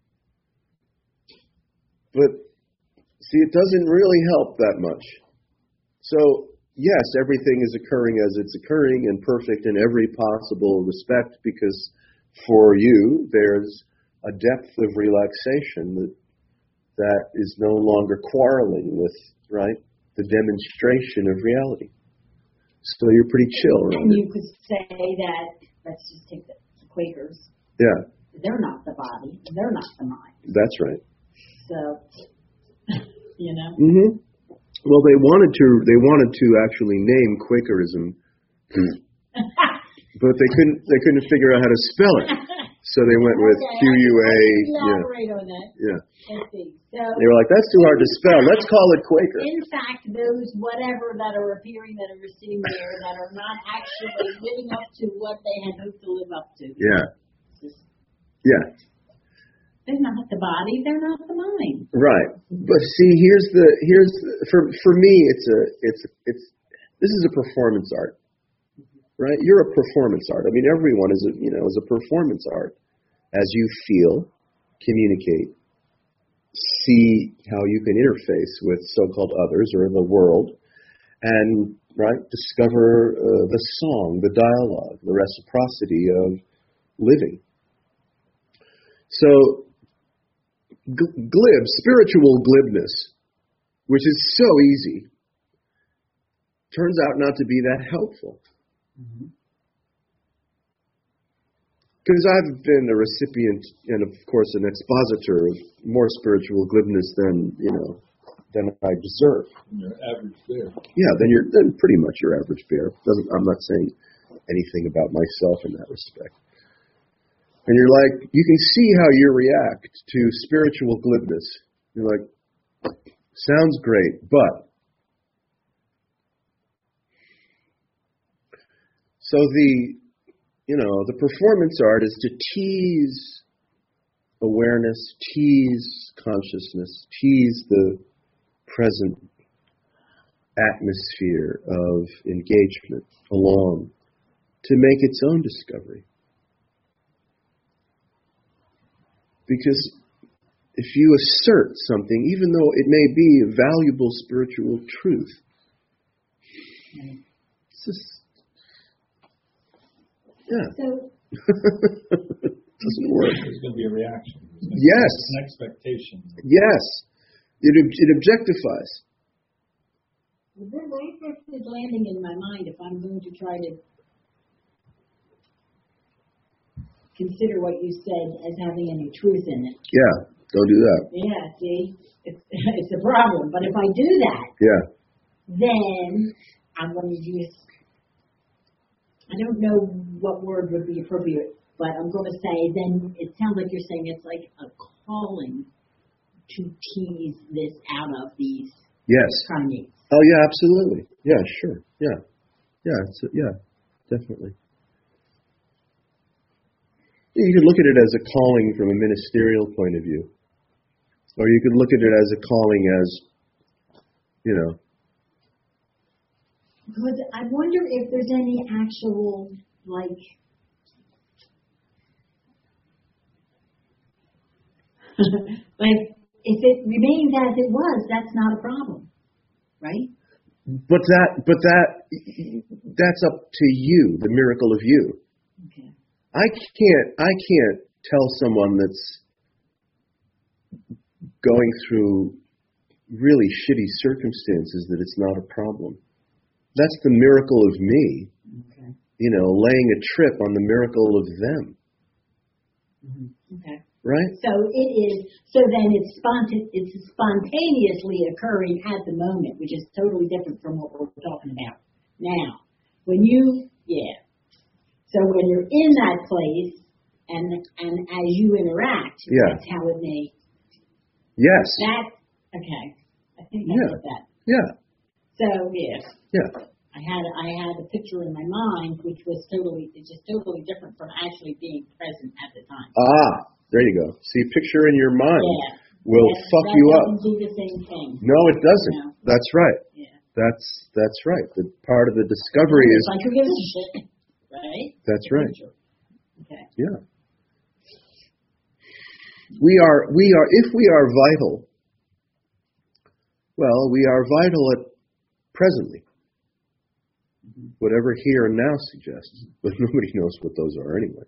But see, it doesn't really help that much. So yes, everything is occurring as it's occurring and perfect in every possible respect, because for you there's a depth of relaxation that that is no longer quarreling with, right, the demonstration of reality. So you're pretty chill around And it. you could say that, let's just take the Quakers. Yeah, They're not the body. They're not the mind. that's right. So, you know. Mm-hmm. Well, they wanted to. They wanted to actually name Quakerism, but they couldn't. They couldn't figure out how to spell it. So they went with Okay, Q U A. I can Yeah, elaborate on that. yeah. Let's see. So, They were like, that's too hard to spell. Let's call it Quaker. in fact, those whatever that are appearing that are sitting there that are not actually living up to what they had hoped to live up to. Yeah, Just- yeah. They're not the body. They're not the mind. Right. But see, here's the here's the, for for me, it's a it's it's this is a performance art, right? You're a performance art. I mean, everyone is a you know is a performance art. As you feel, communicate, see how you can interface with so-called others or the world, and right discover uh, the song, the dialogue, the reciprocity of living. So. Glib, spiritual glibness, which is so easy, turns out not to be that helpful. Because mm-hmm. I've been a recipient and, of course, an expositor of more spiritual glibness than, you know, than I deserve. Your average bear. Yeah, then you're then pretty much your average bear. Doesn't I'm not saying anything about myself in that respect. And you're like, you can see how you react to spiritual glibness. You're like, sounds great, but. So the, you know, the performance art is to tease awareness, tease consciousness, tease the present atmosphere of engagement along to make its own discovery. Because if you assert something, even though it may be a valuable spiritual truth, it's just, yeah. So, it doesn't work. There's going to be a reaction. There's going to Yes. be an expectation. Yes. It, it objectifies. Where where is landing in my mind if I'm going to try to consider what you said as having any truth in it? Yeah, don't do that. Yeah, see, it's, it's a problem. But if I do that, Yeah. then I'm going to use, I don't know what word would be appropriate, but I'm going to say then it sounds like you're saying it's like a calling to tease this out of these Yes. primates. Oh yeah, absolutely. Yeah, sure. Yeah. Yeah, it's, yeah, definitely. You could look at it as a calling from a ministerial point of view. Or you could look at it as a calling as, you know. Because I wonder if there's any actual, like, like, if it remains as it was, that's not a problem, right? But that, but that, that's up to you, the miracle of you. Okay. I can't, I can't tell someone that's going through really shitty circumstances that it's not a problem. That's the miracle of me, Okay. you know, laying a trip on the miracle of them, Mm-hmm. Okay. right? So it is. So then it's spontan. It's spontaneously occurring at the moment, which is totally different from what we're talking about now. When you, yeah. So when you're in that place, and and as you interact, Yeah. that's how it may. Yes. That okay. I think I Yeah. get that. Yeah. So yeah. Yeah. I had I had a picture in my mind which was totally it's just totally different from actually being present at the time. Ah, there you go. See, picture in your mind Yeah. will That- fuck that you doesn't up. do the same thing. No, it doesn't. No. That's right. Yeah. That's that's right. The part of the discovery is It's like who gives a shit, right? that's right. Okay. Yeah. We are we are if we are vital. Well, we are vital at presently. Whatever here and now suggests, but nobody knows what those are anyway.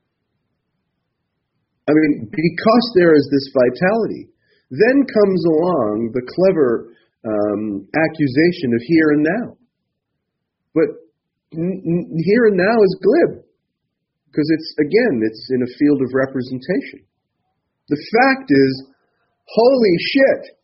I mean, because there is this vitality, then comes along the clever um, accusation of here and now. But n- n- here and now is glib, because it's, again, it's in a field of representation. The fact is, holy shit,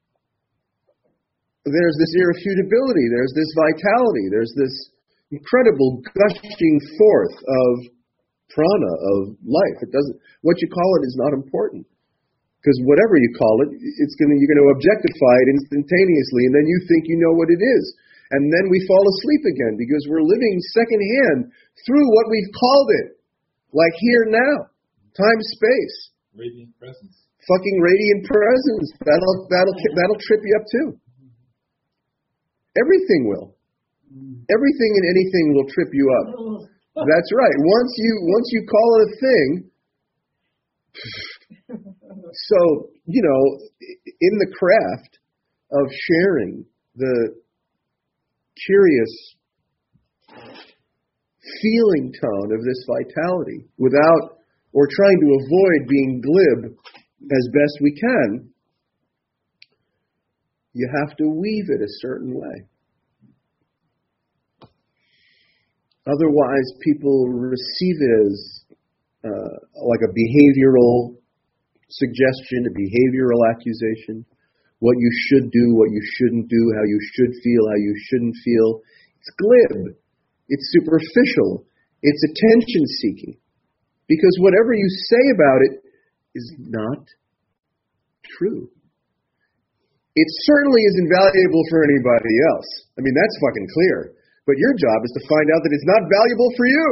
there's this irrefutability, there's this vitality, there's this incredible gushing forth of prana, of life. It doesn't, what you call it is not important. Because whatever you call it, it's gonna, you're going to objectify it instantaneously, and then you think you know what it is. And then we fall asleep again, because we're living secondhand through what we've called it. Like here now. Time, space. Radiant presence. Fucking radiant presence. That'll, that'll, that'll trip you up too. Everything will. Everything and anything will trip you up. That's right. Once you once you call it a thing, so, you know, in the craft of sharing the curious feeling tone of this vitality without, or trying to avoid being glib as best we can, you have to weave it a certain way. Otherwise, people receive it as uh, like a behavioral suggestion, a behavioral accusation. What you should do, what you shouldn't do, how you should feel, how you shouldn't feel. It's glib. It's superficial. It's attention-seeking. Because whatever you say about it is not true. It certainly isn't valuable for anybody else. I mean, that's fucking clear. But your job is to find out that it's not valuable for you.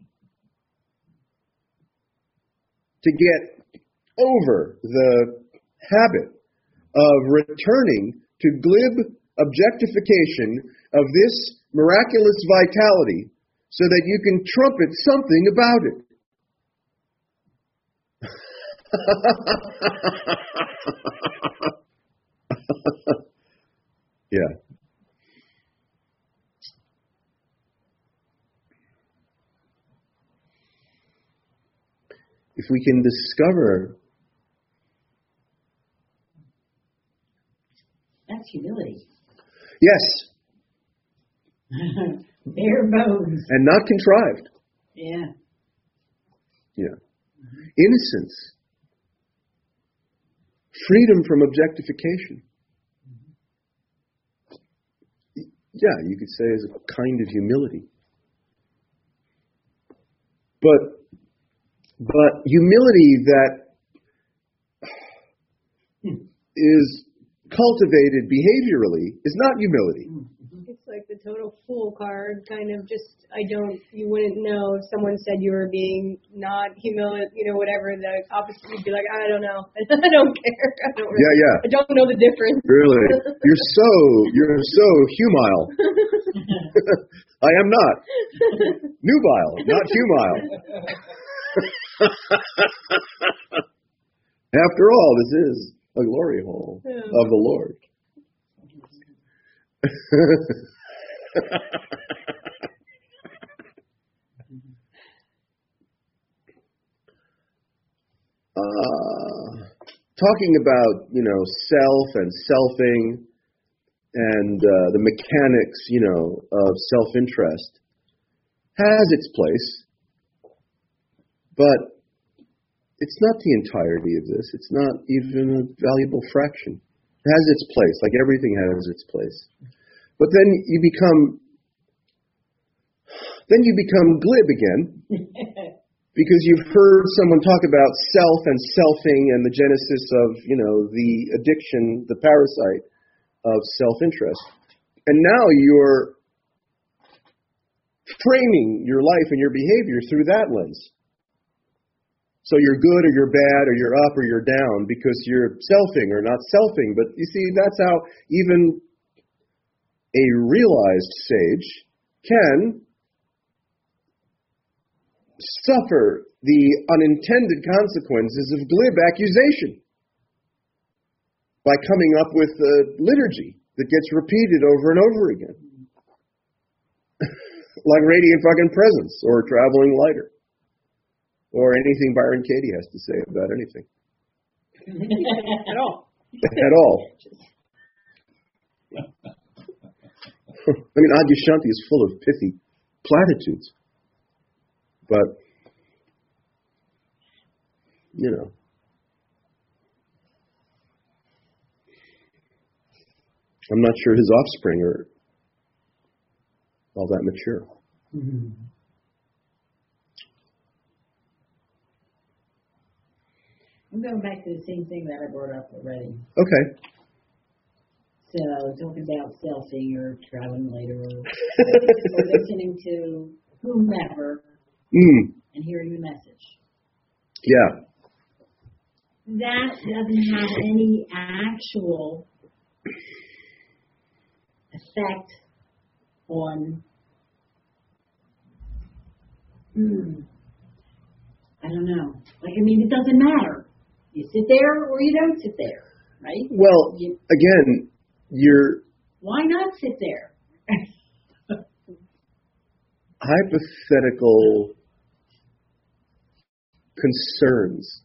To get over the habit of returning to glib objectification of this miraculous vitality so that you can trumpet something about it. Yeah. If we can discover, That's humility. yes, Bare bones. and not contrived. Yeah. Yeah. Innocence. Freedom from objectification. Yeah, you could say is a kind of humility. But but humility that is cultivated behaviorally is not humility. It's like the total fool card, kind of just, I don't, you wouldn't know if someone said you were being not humility, you know, whatever, the opposite, you'd be like, I don't know. I don't care. I don't really, Yeah, yeah. I don't know the difference. Really? You're so, you're so humile. I am not. Nubile, not humile. After all, this is a glory hole Yeah. of the Lord. uh, talking about, you know, self and selfing and uh, the mechanics, you know, of self-interest has its place, but it's not the entirety of this. It's not even a valuable fraction. It has its place, like everything has its place. But then you become, then you become glib again, because you've heard someone talk about self and selfing and the genesis of, you know, the addiction, the parasite of self-interest. And now you're framing your life and your behavior through that lens. So you're good or you're bad or you're up or you're down because you're selfing or not selfing. But you see, that's how even a realized sage can suffer the unintended consequences of glib accusation by coming up with a liturgy that gets repeated over and over again. Like radiant fucking presence or traveling lighter. Or anything Byron Katie has to say about anything. At all. At all. I mean, Adyashanti is full of pithy platitudes. But, you know. I'm not sure his offspring are all that mature. Mm-hmm. I'm going back to the same thing that I brought up already. Okay. So, talking about selfing or traveling later or, or listening to whomever Mm. and hearing the message. Yeah. That doesn't have any actual effect on, hmm, I don't know. Like, I mean, it doesn't matter. You sit there or you don't sit there, right? Well, You, again, you're why not sit there? hypothetical concerns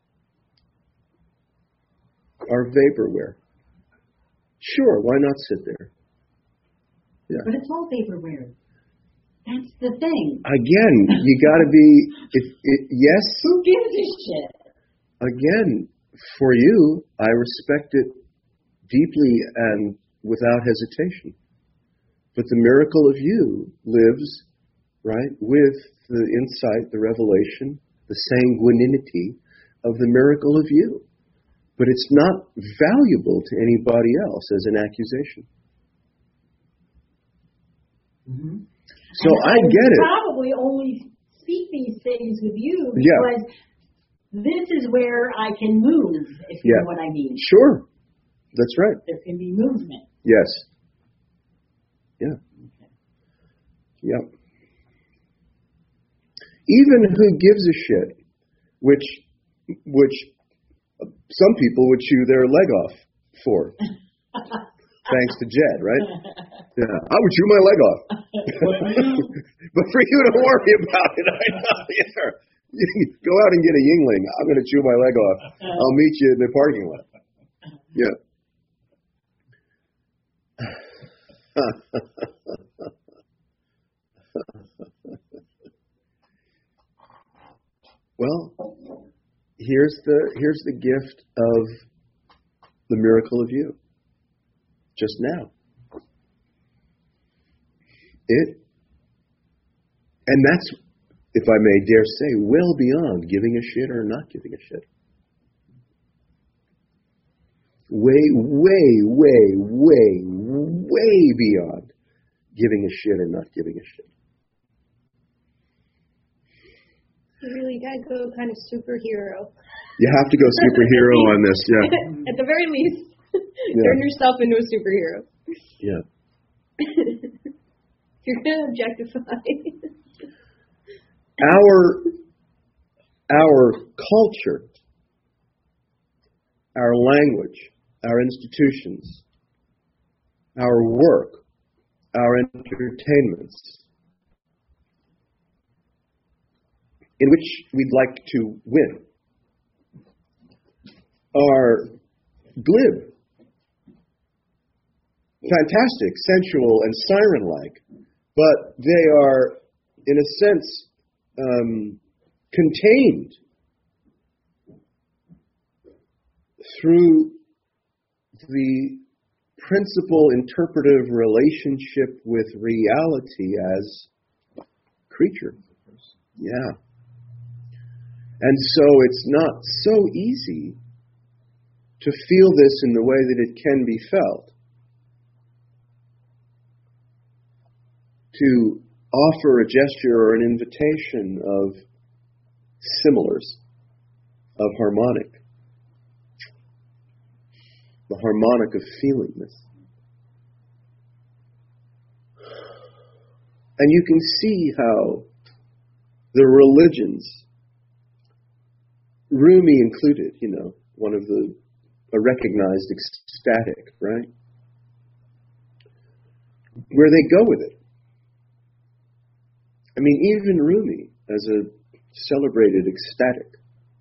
are vaporware. Sure, why not sit there? Yeah. But it's all vaporware. That's the thing. Again, you got to be, if, if, yes, Who gives a shit? again, for you, I respect it deeply and without hesitation. But the miracle of you lives, right, with the insight, the revelation, the sanguinity of the miracle of you. But it's not valuable to anybody else as an accusation. Mm-hmm. So and I get it. Probably only speak these things with you Yeah. because this is where I can move, if you Yeah. know what I mean. Sure. That's right. There can be movement. Yes. Yeah. Okay. Yep. Even who gives a shit, which which some people would chew their leg off for. Thanks to Jed, right? Yeah, I would chew my leg off. But for you, don't worry about it. I know. Yeah. You go out and get a Yingling. I'm going to chew my leg off. I'll meet you in the parking lot. Yeah. Well, here's the here's the gift of the miracle of you. Just now. It, and that's, if I may dare say, well beyond giving a shit or not giving a shit. Way, way, way, way, way beyond giving a shit or not giving a shit. You really gotta go kind of superhero. You have to go superhero on this, yeah. At the very least, Yeah. turn yourself into a superhero. Yeah. You're gonna objectify. Our, our culture, our language, our institutions, our work, our entertainments, in which we'd like to win, are glib, fantastic, sensual, and siren-like, but they are, in a sense, um, contained through the principal interpretive relationship with reality as creature. Yeah. And so it's not so easy to feel this in the way that it can be felt. To offer a gesture or an invitation of similars, of harmonic. The harmonic of feelingness. And you can see how the religions, Rumi included, you know, one of the, a recognized ecstatic, right? Where they go with it. I mean, even Rumi, as a celebrated ecstatic,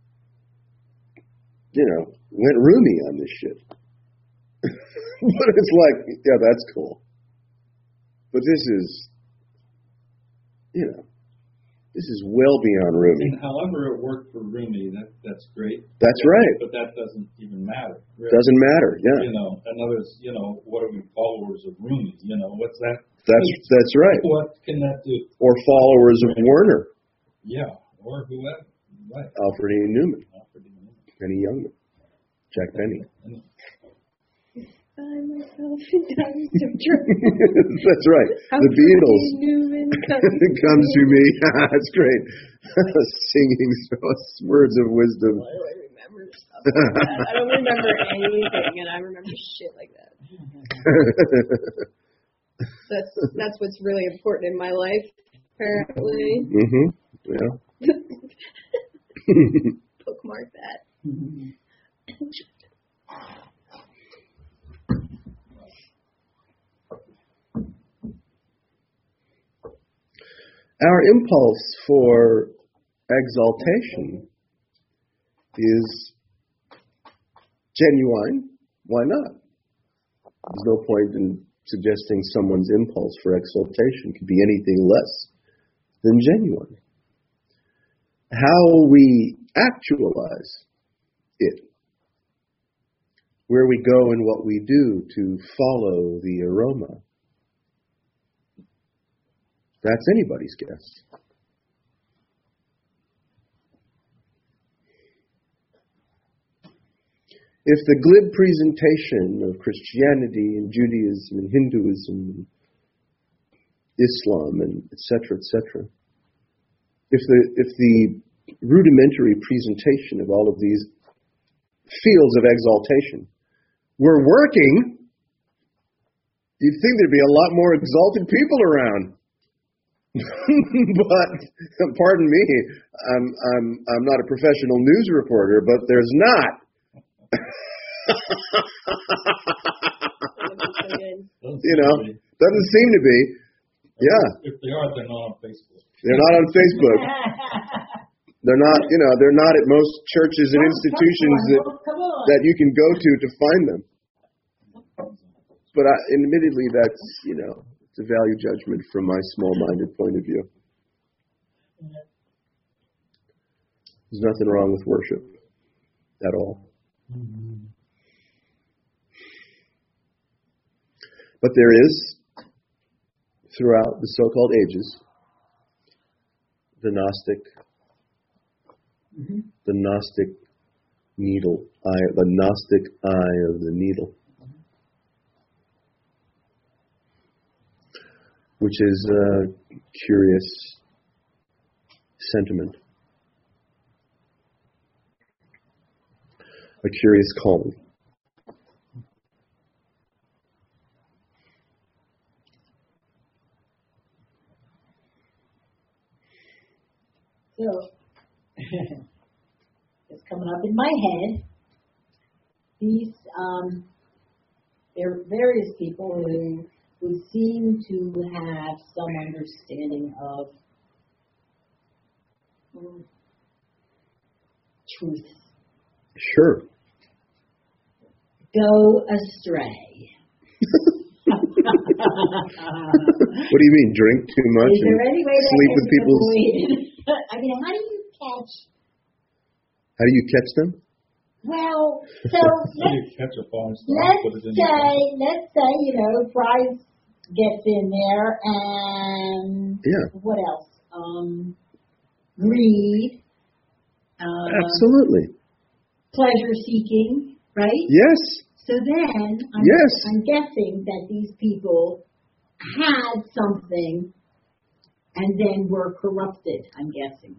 you know, went Rumi on this shit. But it's like, yeah, that's cool. But this is, you know, this is well beyond Rumi. And however it worked for Rumi, that that's great. That's right. But that doesn't even matter. Really. Doesn't matter, yeah. You know, in other words, you know, what are we followers of Rumi? You know, what's that? That's that's right. What can that do? Or followers of Werner. Yeah, or whoever. Right. Alfred E. Newman. Alfred E. Newman. Penny Youngman. Jack Benny. Find myself in times of trouble. That's right. How The Beatles. Newman It comes to me. That's great. Singing words of wisdom. Why do I remember stuff like that? I don't remember anything, and I remember shit like that. That's that's what's really important in my life, apparently. Mm-hmm. Yeah. Bookmark that. Our impulse for exaltation is genuine. Why not? There's no point in suggesting someone's impulse for exaltation could be anything less than genuine. How we actualize it, where we go and what we do to follow the aroma, that's anybody's guess. If the glib presentation of Christianity and Judaism and Hinduism and Islam and et cetera, et cetera, if the if the rudimentary presentation of all of these fields of exaltation were working, you'd think there'd be a lot more exalted people around. But pardon me, I'm I'm I'm not a professional news reporter, but there's not. You know, doesn't seem to be. Yeah. If they are, they're not on Facebook. They're not on Facebook. They're not, you know, they're not at most churches and institutions that, that you can go to to find them. But I, admittedly, that's, you know, It's a value judgment from my small-minded point of view. There's nothing wrong with worship at all. Mm-hmm. But there is, throughout the so-called ages, the Gnostic, mm-hmm. the Gnostic needle, eye, the Gnostic eye of the needle, which is a curious sentiment, a curious calling. So, it's coming up in my head. These, um, there are various people who who seem to have some understanding of um, truth. Sure. Go astray. What do you mean? Drink too much Is there and any way that sleep can with be people's... avoided? I mean, how do you catch? How do you catch them? Well, so How do you let's, catch a falling star? let's Put it in say, let's say, you know, Price gets in there, and Yeah. what else? Um, greed. Uh, Absolutely. Pleasure seeking, right? Yes. So then, I'm, Yes. I'm guessing that these people had something and then were corrupted, I'm guessing.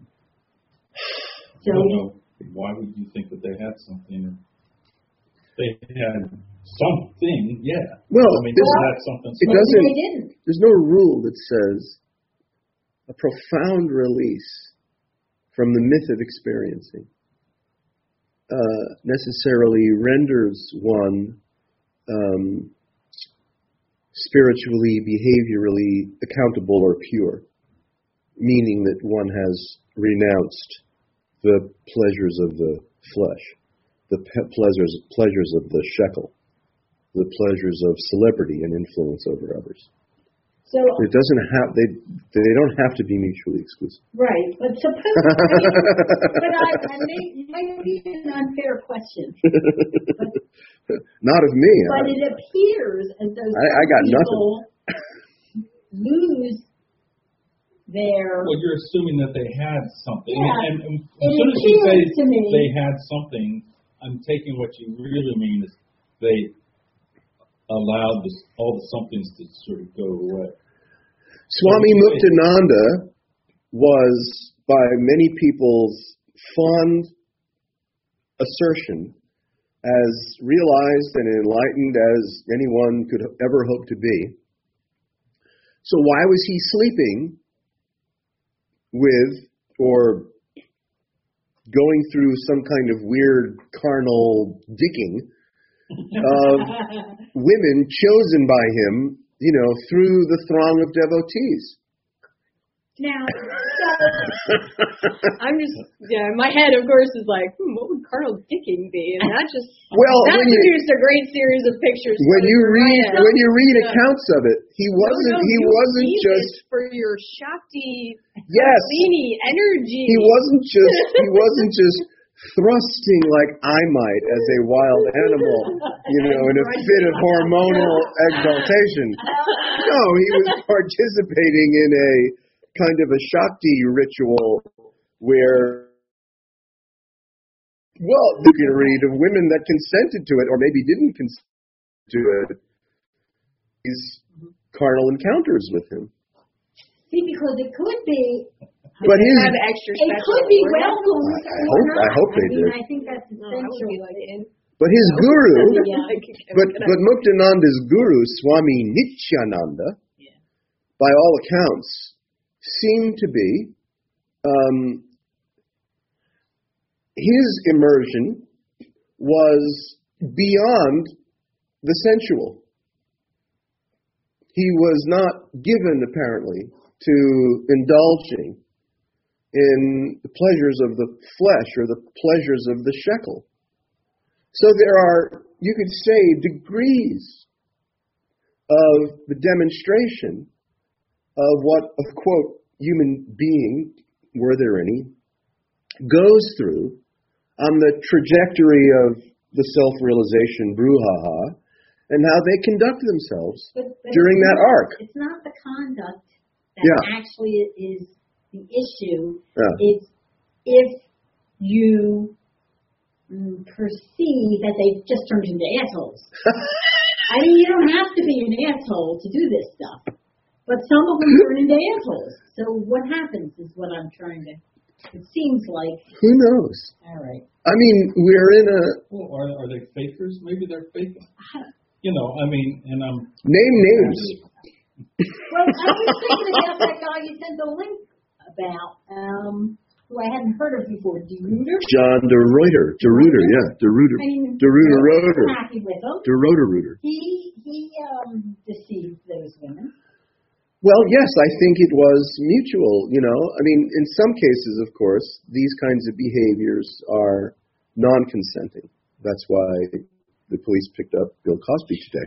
So, Well, why would you think that they had something? They had something, yeah. Well, I mean, this- they had something. it maybe doesn't- they didn't. There's no rule that says a profound release from the myth of experiencing uh, necessarily renders one um, spiritually, behaviorally accountable or pure, meaning that one has renounced the pleasures of the flesh, the pe- pleasures pleasures of the shekel, the pleasures of celebrity and influence over others. So, It doesn't have they they don't have to be mutually exclusive. right, but suppose, but I, I may, might be an unfair question, Not of me. but I, it appears as though I, I got people lose their, Well, you're assuming that they had something. Yeah. And, and as It soon as you say appears to me- they had something, I'm taking what you really mean is they allowed this, all the somethings to sort of go away. Swami Muktananda was, by many people's fond assertion, as realized and enlightened as anyone could ever hope to be. So why was he sleeping with or going through some kind of weird carnal dicking of women chosen by him, you know, through the throng of devotees? now, I'm just, yeah, my head, of course, is like, hmm, what would carnal dicking be? And that just, Well, that when you- produced a great series of pictures. When floating you through my read head. when you read Yeah. accounts of it, he wasn't No, no, he you wasn't need just this for your Shakti, yes Kundalini energy. he wasn't just he wasn't just thrusting like I might as a wild animal, you know, in a fit of hormonal exaltation. No, he was participating in a kind of a Shakti ritual where, well, you can read of women that consented to it or maybe didn't consent to it. These carnal encounters with him. see, because it could be, But his, have extra it special could be order. welcome I- I or hope- not. I hope they mean, did. I think that's No, I would essential. be like, in. but his guru, Yeah. Like, but can I- but Muktananda's guru, Swami Nityananda, Yeah. by all accounts, seemed to be um, his immersion was beyond the sensual. He was not given, apparently, to indulging in the pleasures of the flesh or the pleasures of the shekel. So there are, you could say, degrees of the demonstration of what a, quote, human being, were there any, goes through on the trajectory of the self-realization brouhaha, and how they conduct themselves But, but during it's that not- arc. It's not the conduct that Yeah. actually is the issue. Yeah. It's if you mm, perceive that they've just turned into assholes. I mean, you don't have to be an asshole to do this stuff. But some of them turn into assholes. So what happens is what I'm trying to... It seems like... Who knows? All right. I mean, we're in a... Well, are, are they fakers? Maybe they're faking. You know, I mean, and I'm... Name names. Well, I was thinking about that guy you sent the link about, um, who I hadn't heard of before, DeRuiter. John De Reuter. De Reuter, yeah. De Reuter. I mean, De Reuter I'm Reuter. happy with him. De Reuter Reuter. He, he um, deceived those women. Well, yes, I think it was mutual, you know. I mean, in some cases, of course, these kinds of behaviors are non-consenting. That's why the police picked up Bill Cosby today.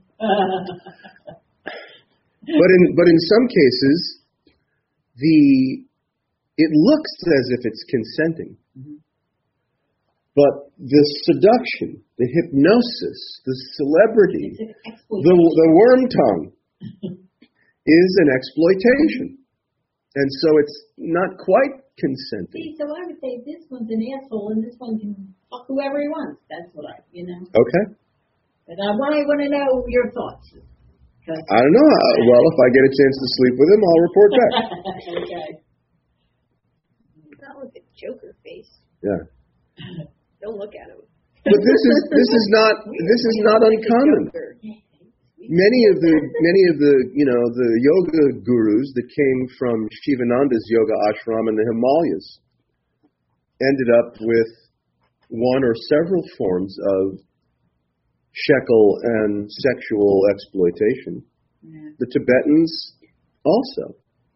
But in but in some cases, the it looks as if it's consenting. Mhm. But the seduction, the hypnosis, the celebrity, It's an the exploitation. the worm tongue is an exploitation. And so it's not quite consenting. See, so I would say this one's an asshole and this one can fuck whoever he wants. That's what I, you know. Okay. But I want, I want to know your thoughts. 'Cause- I don't know. Uh, Well, if I get a chance to sleep with him, I'll report back. okay. Not with a Joker face. Yeah. Don't look at him. But this is this is not this is not uncommon. Joker. Many of the many of the you know the yoga gurus that came from Shivananda's yoga ashram in the Himalayas ended up with one or several forms of shekel and sexual exploitation. Yeah. The Tibetans also.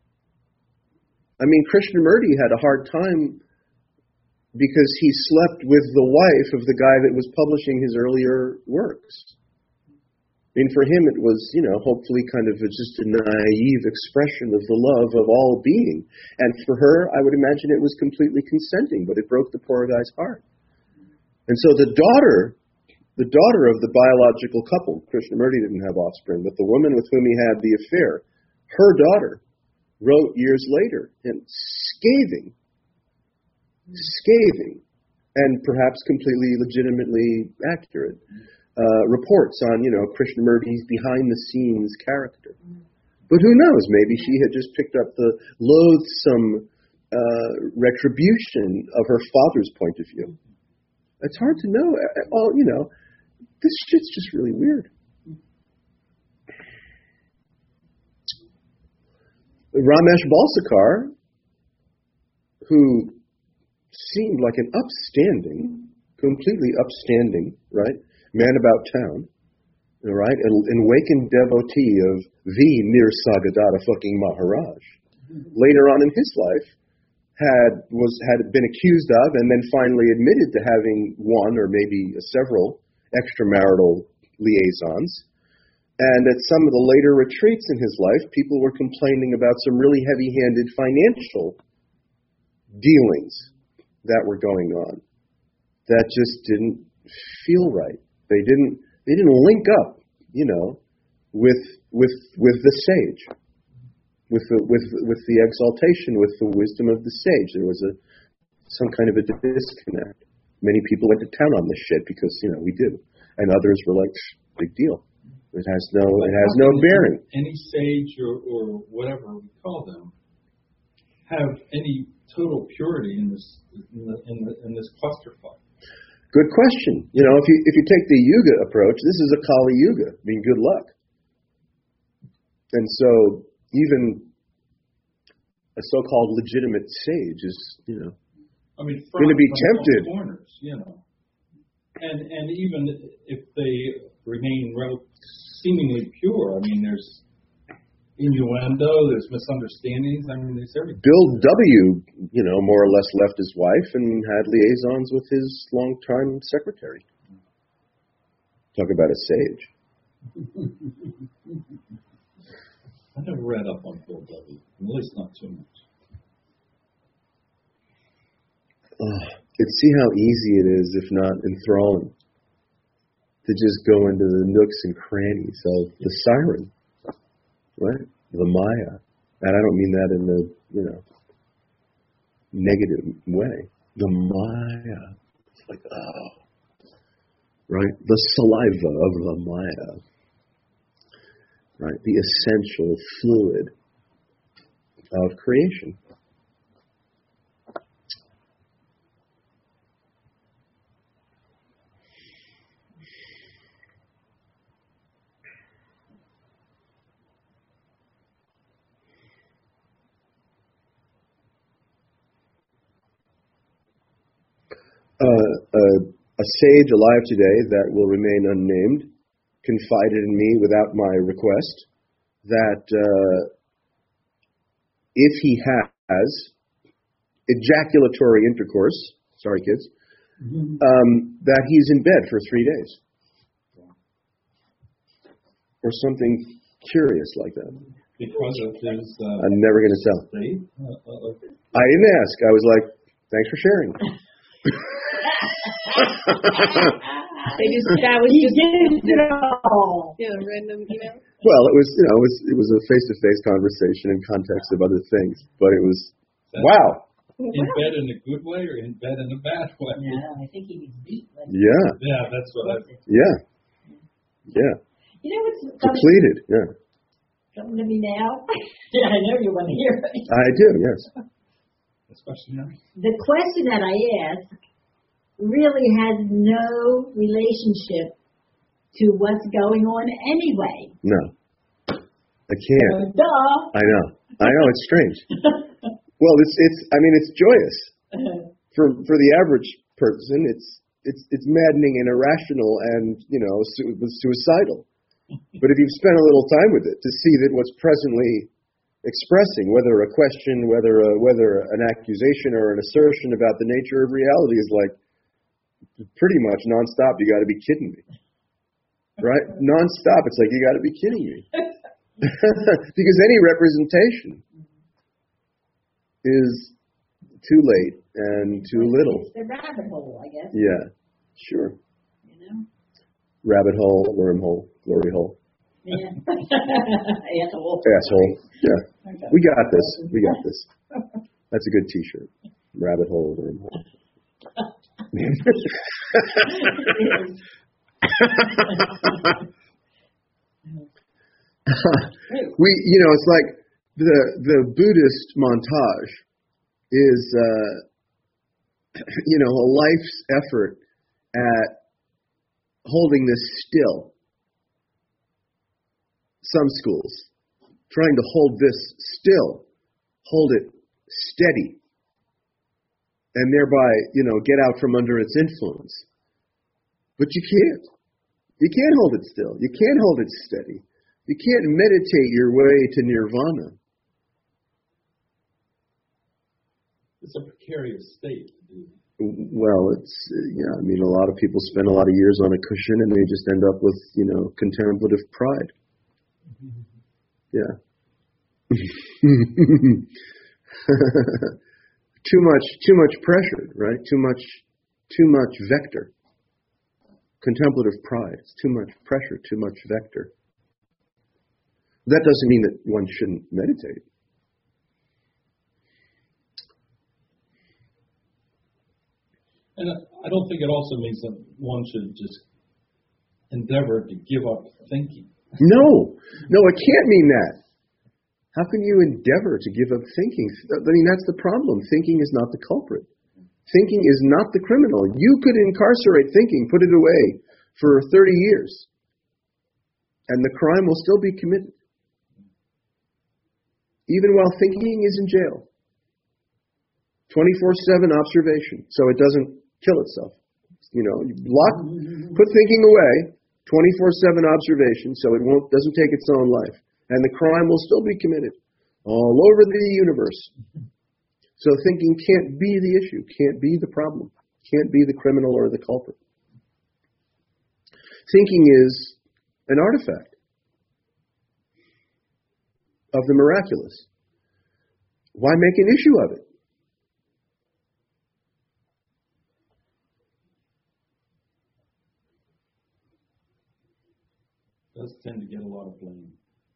I mean, Krishnamurti had a hard time because he slept with the wife of the guy that was publishing his earlier works. I mean, for him it was, you know, hopefully kind of a, just a naive expression of the love of all being. And for her, I would imagine it was completely consenting, but it broke the poor guy's heart. And so the daughter, the daughter of the biological couple, Krishnamurti didn't have offspring, but the woman with whom he had the affair, her daughter wrote years later, and scathing, scathing, and perhaps completely legitimately accurate uh, reports on, you know, Krishnamurti's behind-the-scenes character. But who knows? Maybe she had just picked up the loathsome uh, retribution of her father's point of view. It's hard to know. All you know, this shit's just really weird. Ramesh Balsekar, who seemed like an upstanding, completely upstanding, right, man about town, right, an awakened devotee of the Nirsagadata fucking Maharaj, later on in his life, had was had been accused of and then finally admitted to having one or maybe several extramarital liaisons. And at some of the later retreats in his life, people were complaining about some really heavy-handed financial dealings that were going on that just didn't feel right. They didn't they didn't link up, you know, with with with the sage. With the with with the exaltation, with the wisdom of the sage, there was a some kind of a disconnect. Many people went to town on this shit because you know we do, and others were like, "Big deal. It has no it has no bearing." Any sage or, or whatever we call them have any total purity in this in, the, in, the, in this clusterfuck? Good question. You know, if you if you take the Yuga approach, this is a Kali Yuga. I mean, good luck. And so. Even a so-called legitimate sage is, you know, I mean, going to be from tempted. Corners, you know, and and even if they remain rel- seemingly pure, I mean, there's innuendo, there's misunderstandings. I mean, there's everything. Bill W., you know, more or less left his wife and had liaisons with his longtime secretary. Talk about a sage. I never read up on Bill W. At least not too much. Oh, and see how easy it is, if not enthralling, to just go into the nooks and crannies of the siren, right? The Maya. And I don't mean that in the, you know, negative way. The Maya. It's like, oh, right? The saliva of the Maya. Right? The essential fluid of creation. Uh, uh, a sage alive today that will remain unnamed confided in me without my request that uh, if he has ejaculatory intercourse, sorry kids, mm-hmm. um, that he's in bed for three days. Or something curious like that. Because of his... Uh, I'm never going to tell. Uh, uh, okay. I didn't ask. I was like, thanks for sharing. They just that was He just did it all. yeah, random email. Well, it was you know it was it was a face to face conversation in context of other things, but it was That's wow. In bed in a good way or in bed in a bad way? No, I think he was beat. Wasn't he? Yeah. Yeah, that's what I. Yeah. Yeah. You know what's Depleted. Yeah. coming to me now? Yeah, I know you want to hear it. I do. Yes. Especially now. The question that I asked really has no relationship to what's going on anyway. No. I can't. So, duh. I know. I know. It's strange. Well, it's it's. I mean, it's joyous for for the average person. It's it's it's maddening and irrational and you know su- suicidal. But if you've spent a little time with it to see that what's presently expressing, whether a question, whether a, whether an accusation or an assertion about the nature of reality is like pretty much nonstop. You got to be kidding me, right? Nonstop. It's like you got to be kidding me, because any representation is too late and too little. It's the rabbit hole, I guess. Yeah, sure. You know? Rabbit hole, wormhole, glory hole. Yeah. Asshole. Asshole. Yeah. Okay. We got this. We got this. That's a good T-shirt. Rabbit hole, wormhole. we, you know, it's like the the Buddhist montage is, uh, you know, a life's effort at holding this still. Some schools trying to hold this still, hold it steady, and thereby, you know, get out from under its influence. But you can't. You can't hold it still. You can't hold it steady. You can't meditate your way to nirvana. It's a precarious state. Well, it's, yeah, I mean, a lot of people spend a lot of years on a cushion and they just end up with, you know, contemplative pride. Yeah. Too much, too much pressure, right? Too much, too much vector. Contemplative pride. It's too much pressure, too much vector. That doesn't mean that one shouldn't meditate. And I don't think it also means that one should just endeavor to give up thinking. No, no, it can't mean that. How can you endeavor to give up thinking? I mean, that's the problem. Thinking is not the culprit. Thinking is not the criminal. You could incarcerate thinking, put it away for thirty years, and the crime will still be committed, even while thinking is in jail. twenty-four seven observation, so it doesn't kill itself. You know, you lock, put thinking away, twenty-four seven observation, so it won't doesn't take its own life, and the crime will still be committed all over the universe. So thinking can't be the issue, can't be the problem, can't be the criminal or the culprit. Thinking is an artifact of the miraculous. Why make an issue of it? It does tend to get a lot of blame.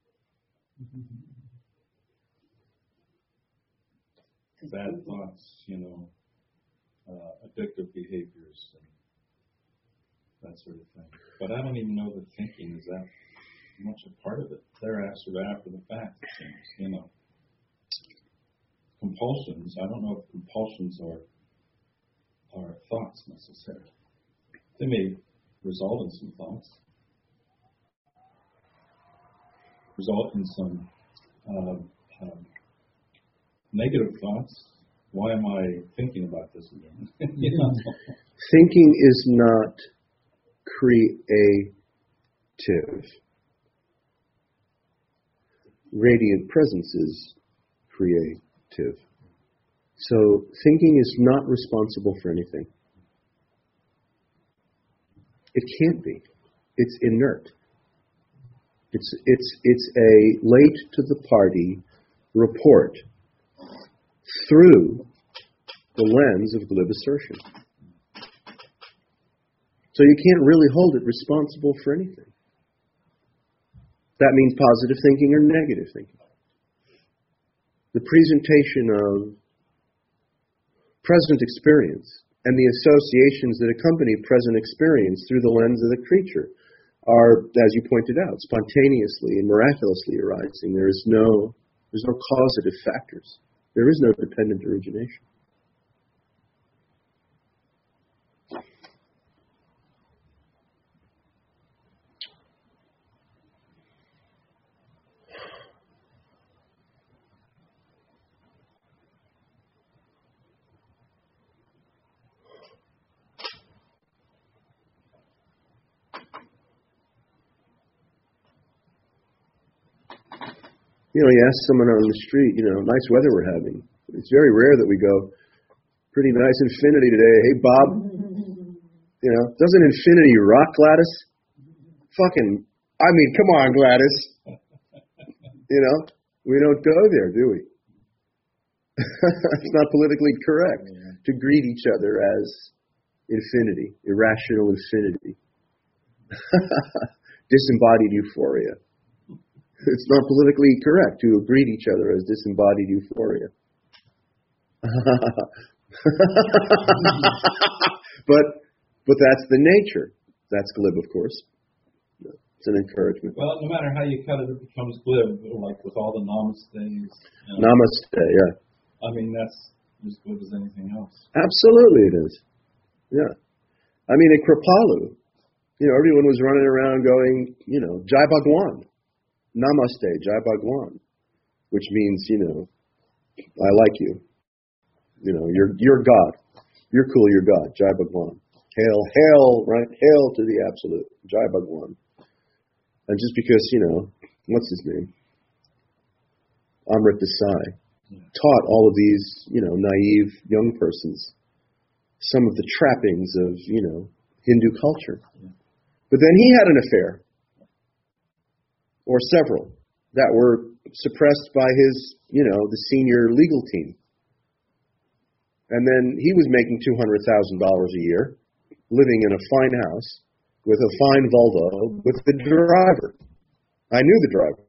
Bad thoughts, you know, uh, addictive behaviors, and that sort of thing. But I don't even know that thinking is that much a part of it. They're sort of after the fact, it seems, you know. Compulsions, I don't know if compulsions are are thoughts necessarily. They may result in some thoughts, result in some uh, uh, negative thoughts. Why am I thinking about this again? You know? Thinking is not creative. Radiant presence is creative. So thinking is not responsible for anything. It can't be. It's inert. It's it's it's a late to the party report through the lens of glib assertion. So you can't really hold it responsible for anything. That means positive thinking or negative thinking. The presentation of present experience and the associations that accompany present experience through the lens of the creature are, as you pointed out, spontaneously and miraculously arising. There is no, there's no causative factors. There is no dependent origination. You know, you ask someone on the street, you know, nice weather we're having. It's very rare that we go, pretty nice infinity today. Hey, Bob, you know, doesn't infinity rock, Gladys? Fucking, I mean, come on, Gladys. You know, we don't go there, do we? It's not politically correct to greet each other as infinity, irrational infinity. Disembodied euphoria. It's not politically correct to greet each other as disembodied euphoria. but but that's the nature. That's glib, of course. It's an encouragement. Well, no matter how you cut it, it becomes glib, like with all the namastes. You know. Namaste, yeah. I mean, that's as glib as anything else. Absolutely it is. Yeah. I mean, at Kripalu, you know, everyone was running around going, you know, Jai Bhagwan. Namaste, Jai Bhagwan, which means, you know, I like you. You know, you're you're God. You're cool, you're God. Jai Bhagwan. Hail, hail, right? Hail to the absolute. Jai Bhagwan. And just because, you know, what's his name? Amrit Desai yeah. taught all of these, you know, naive young persons some of the trappings of, you know, Hindu culture. Yeah. But then he had an affair. Or several, that were suppressed by his, you know, the senior legal team. And then he was making two hundred thousand dollars a year, living in a fine house, with a fine Volvo, with the driver. I knew the driver.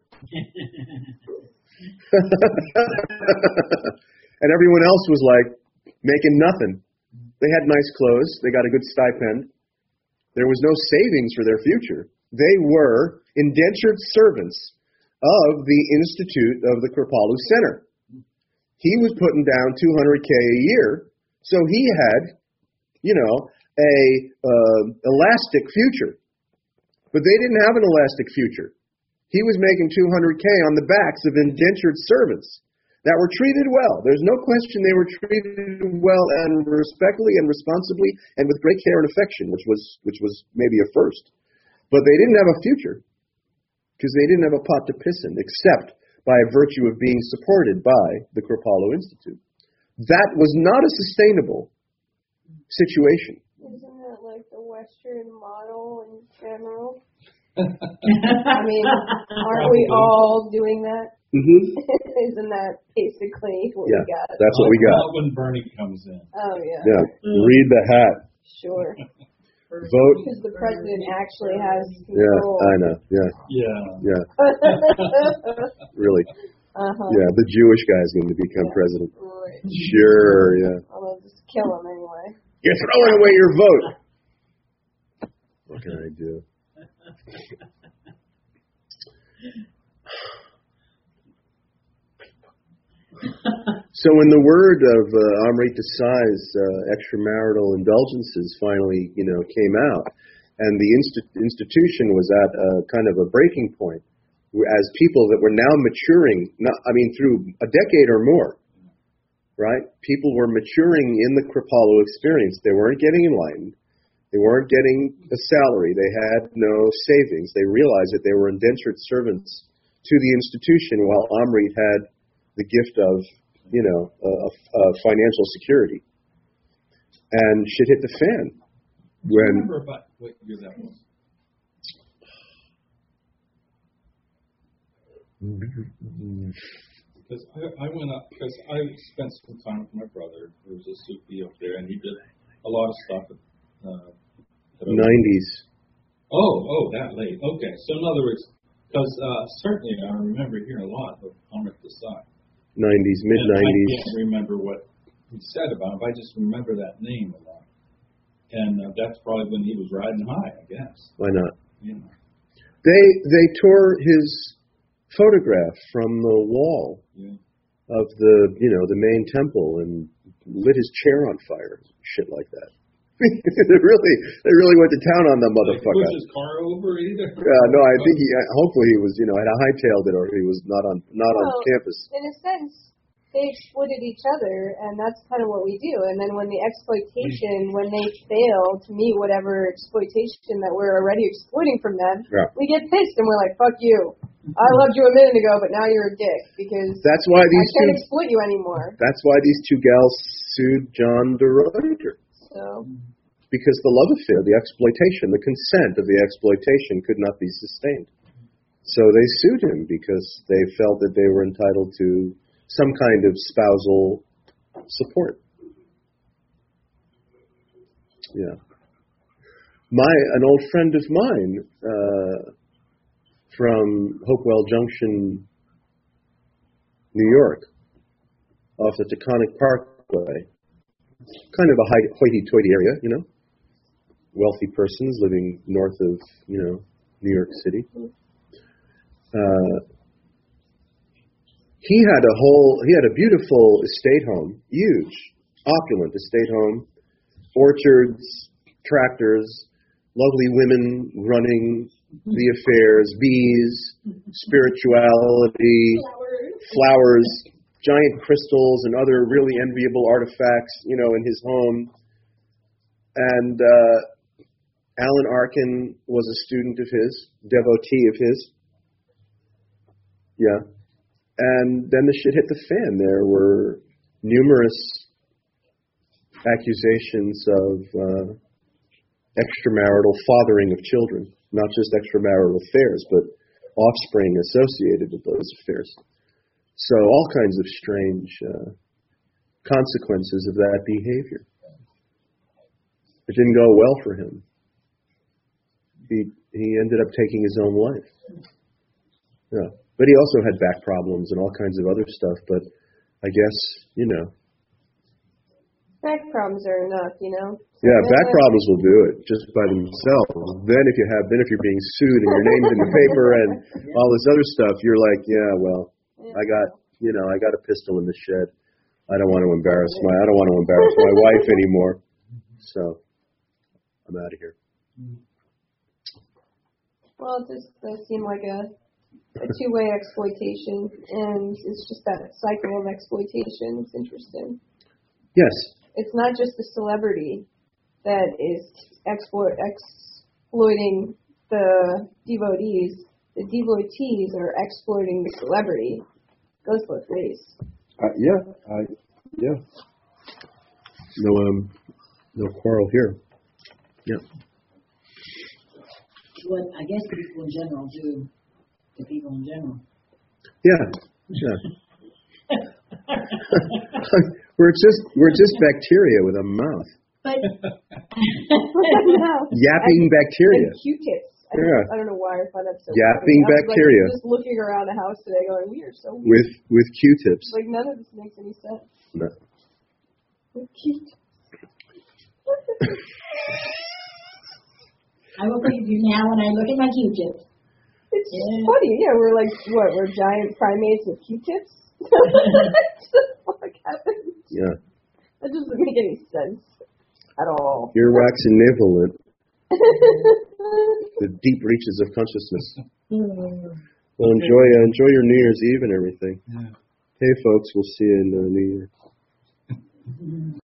And everyone else was like, making nothing. They had nice clothes, they got a good stipend. There was no savings for their future. They were indentured servants of the Institute of the Kripalu Center. He was putting down two hundred K a year, so he had, you know, a uh, elastic future. But they didn't have an elastic future. He was making two hundred K on the backs of indentured servants that were treated well. There's no question they were treated well and respectfully and responsibly and with great care and affection, which was which was maybe a first. But they didn't have a future because they didn't have a pot to piss in, except by virtue of being supported by the Kripalu Institute. That was not a sustainable situation. Isn't that like the Western model in general? I mean, aren't we all doing that? Mm-hmm. Isn't that basically what Yeah, we got? that's what we got. Not when Bernie comes in. Oh, yeah. Yeah, Mm. read the hat. Sure. Vote. Because the president actually has Yeah, control. I know. Yeah, Yeah. yeah, really. uh-huh. Yeah, the Jewish guy's going to become Yeah. president. Right. Sure, yeah. I'll just kill him anyway. You're throwing away your vote. What can I do? So in the word of uh, Amrit Desai's uh, extramarital indulgences finally, you know, came out, and the insti- institution was at a kind of a breaking point, as people that were now maturing, not, I mean, through a decade or more, right? People were maturing in the Kripalu experience. They weren't getting enlightened. They weren't getting a salary. They had no savings. They realized that they were indentured servants to the institution, while Amrit had the gift of, you know, uh, uh, financial security. And shit hit the fan. Do you When remember about what year that was? Because I, I went up, because I spent some time with my brother, who was a Sufi up there, and he did a lot of stuff. At, uh, at a- nineties. Oh, oh, that late. Okay. So in other words, because uh, certainly I remember hearing a lot of Amrit Desai. nineties, mid And I nineties. can't remember what he said about him, but I just remember that name a lot. And uh, that's probably when he was riding high, I guess. Why not? You know. They they tore his photograph from the wall Yeah. of the, you know, the main temple and lit his chair on fire, shit like that. they really they really went to town on the Like, motherfucker. push his car over either? Yeah, no, I think he hopefully he was, you know, had a hightailed it, or he was not on not on Well, campus. In a sense, they exploited each other, and that's kind of what we do. And then when the exploitation, when they fail to meet whatever exploitation that we're already exploiting from them, Yeah. we get pissed and we're like, fuck you. I loved you a minute ago, but now you're a dick because That's why I these can't two exploit you anymore. that's why these two gals sued John de Ruyter. So, Because the love affair, the exploitation, the consent of the exploitation could not be sustained. So they sued him because they felt that they were entitled to some kind of spousal support. Yeah. My an old friend of mine uh, from Hopewell Junction, New York, off the Taconic Parkway, kind of a high, hoity-toity area, you know, wealthy persons living north of, you know, New York City. Uh, he had a whole, he had a beautiful estate home, huge, opulent estate home, orchards, tractors, lovely women running the affairs, bees, spirituality, flowers, giant crystals, and other really enviable artifacts, you know, in his home. And uh, Alan Arkin was a student of his, devotee of his. Yeah. And then the shit hit the fan. There were numerous accusations of uh, extramarital fathering of children, not just extramarital affairs, but offspring associated with those affairs. So all kinds of strange uh, consequences of that behavior. It didn't go well for him. He he ended up taking his own life. Yeah. But he also had back problems and all kinds of other stuff. But I guess, you know. back problems are enough, you know? Yeah, back problems will do it just by themselves. Then if you have, then if you're being sued and your name's in the paper and all this other stuff, you're like, yeah, well, I got, you know, I got a pistol in the shed. I don't want to embarrass my, I don't want to embarrass my wife anymore. So I'm out of here. Well, it just does seem like a, a two-way exploitation, and it's just that cycle of exploitation. It's interesting. Yes. It's not just the celebrity that is exploit, exploiting the devotees. The devotees are exploiting the celebrity. It goes both ways. Uh, yeah. I, yeah. No, um, no quarrel here. Yeah. what I guess people in general do to people in general. Yeah, yeah. we're just we're just bacteria with a mouth. But Yapping bacteria. And Q-tips. I, Yeah. I don't know why I find that so Yapping funny. I was, bacteria. Like, just looking around the house today going, we are so weird. With with Q-tips. Like, none of this makes any sense. No. With Q-tips. I will believe you now when I look at my Q-tips. It's Yeah. funny. Yeah, we're like, what, we're giant primates with Q-tips? What the fuck happened? Yeah. That doesn't make any sense at all. Earwax and nivelet. The deep reaches of consciousness. Well, enjoy uh, enjoy your New Year's Eve and everything. Yeah. Hey, folks, we'll see you in uh, New Year.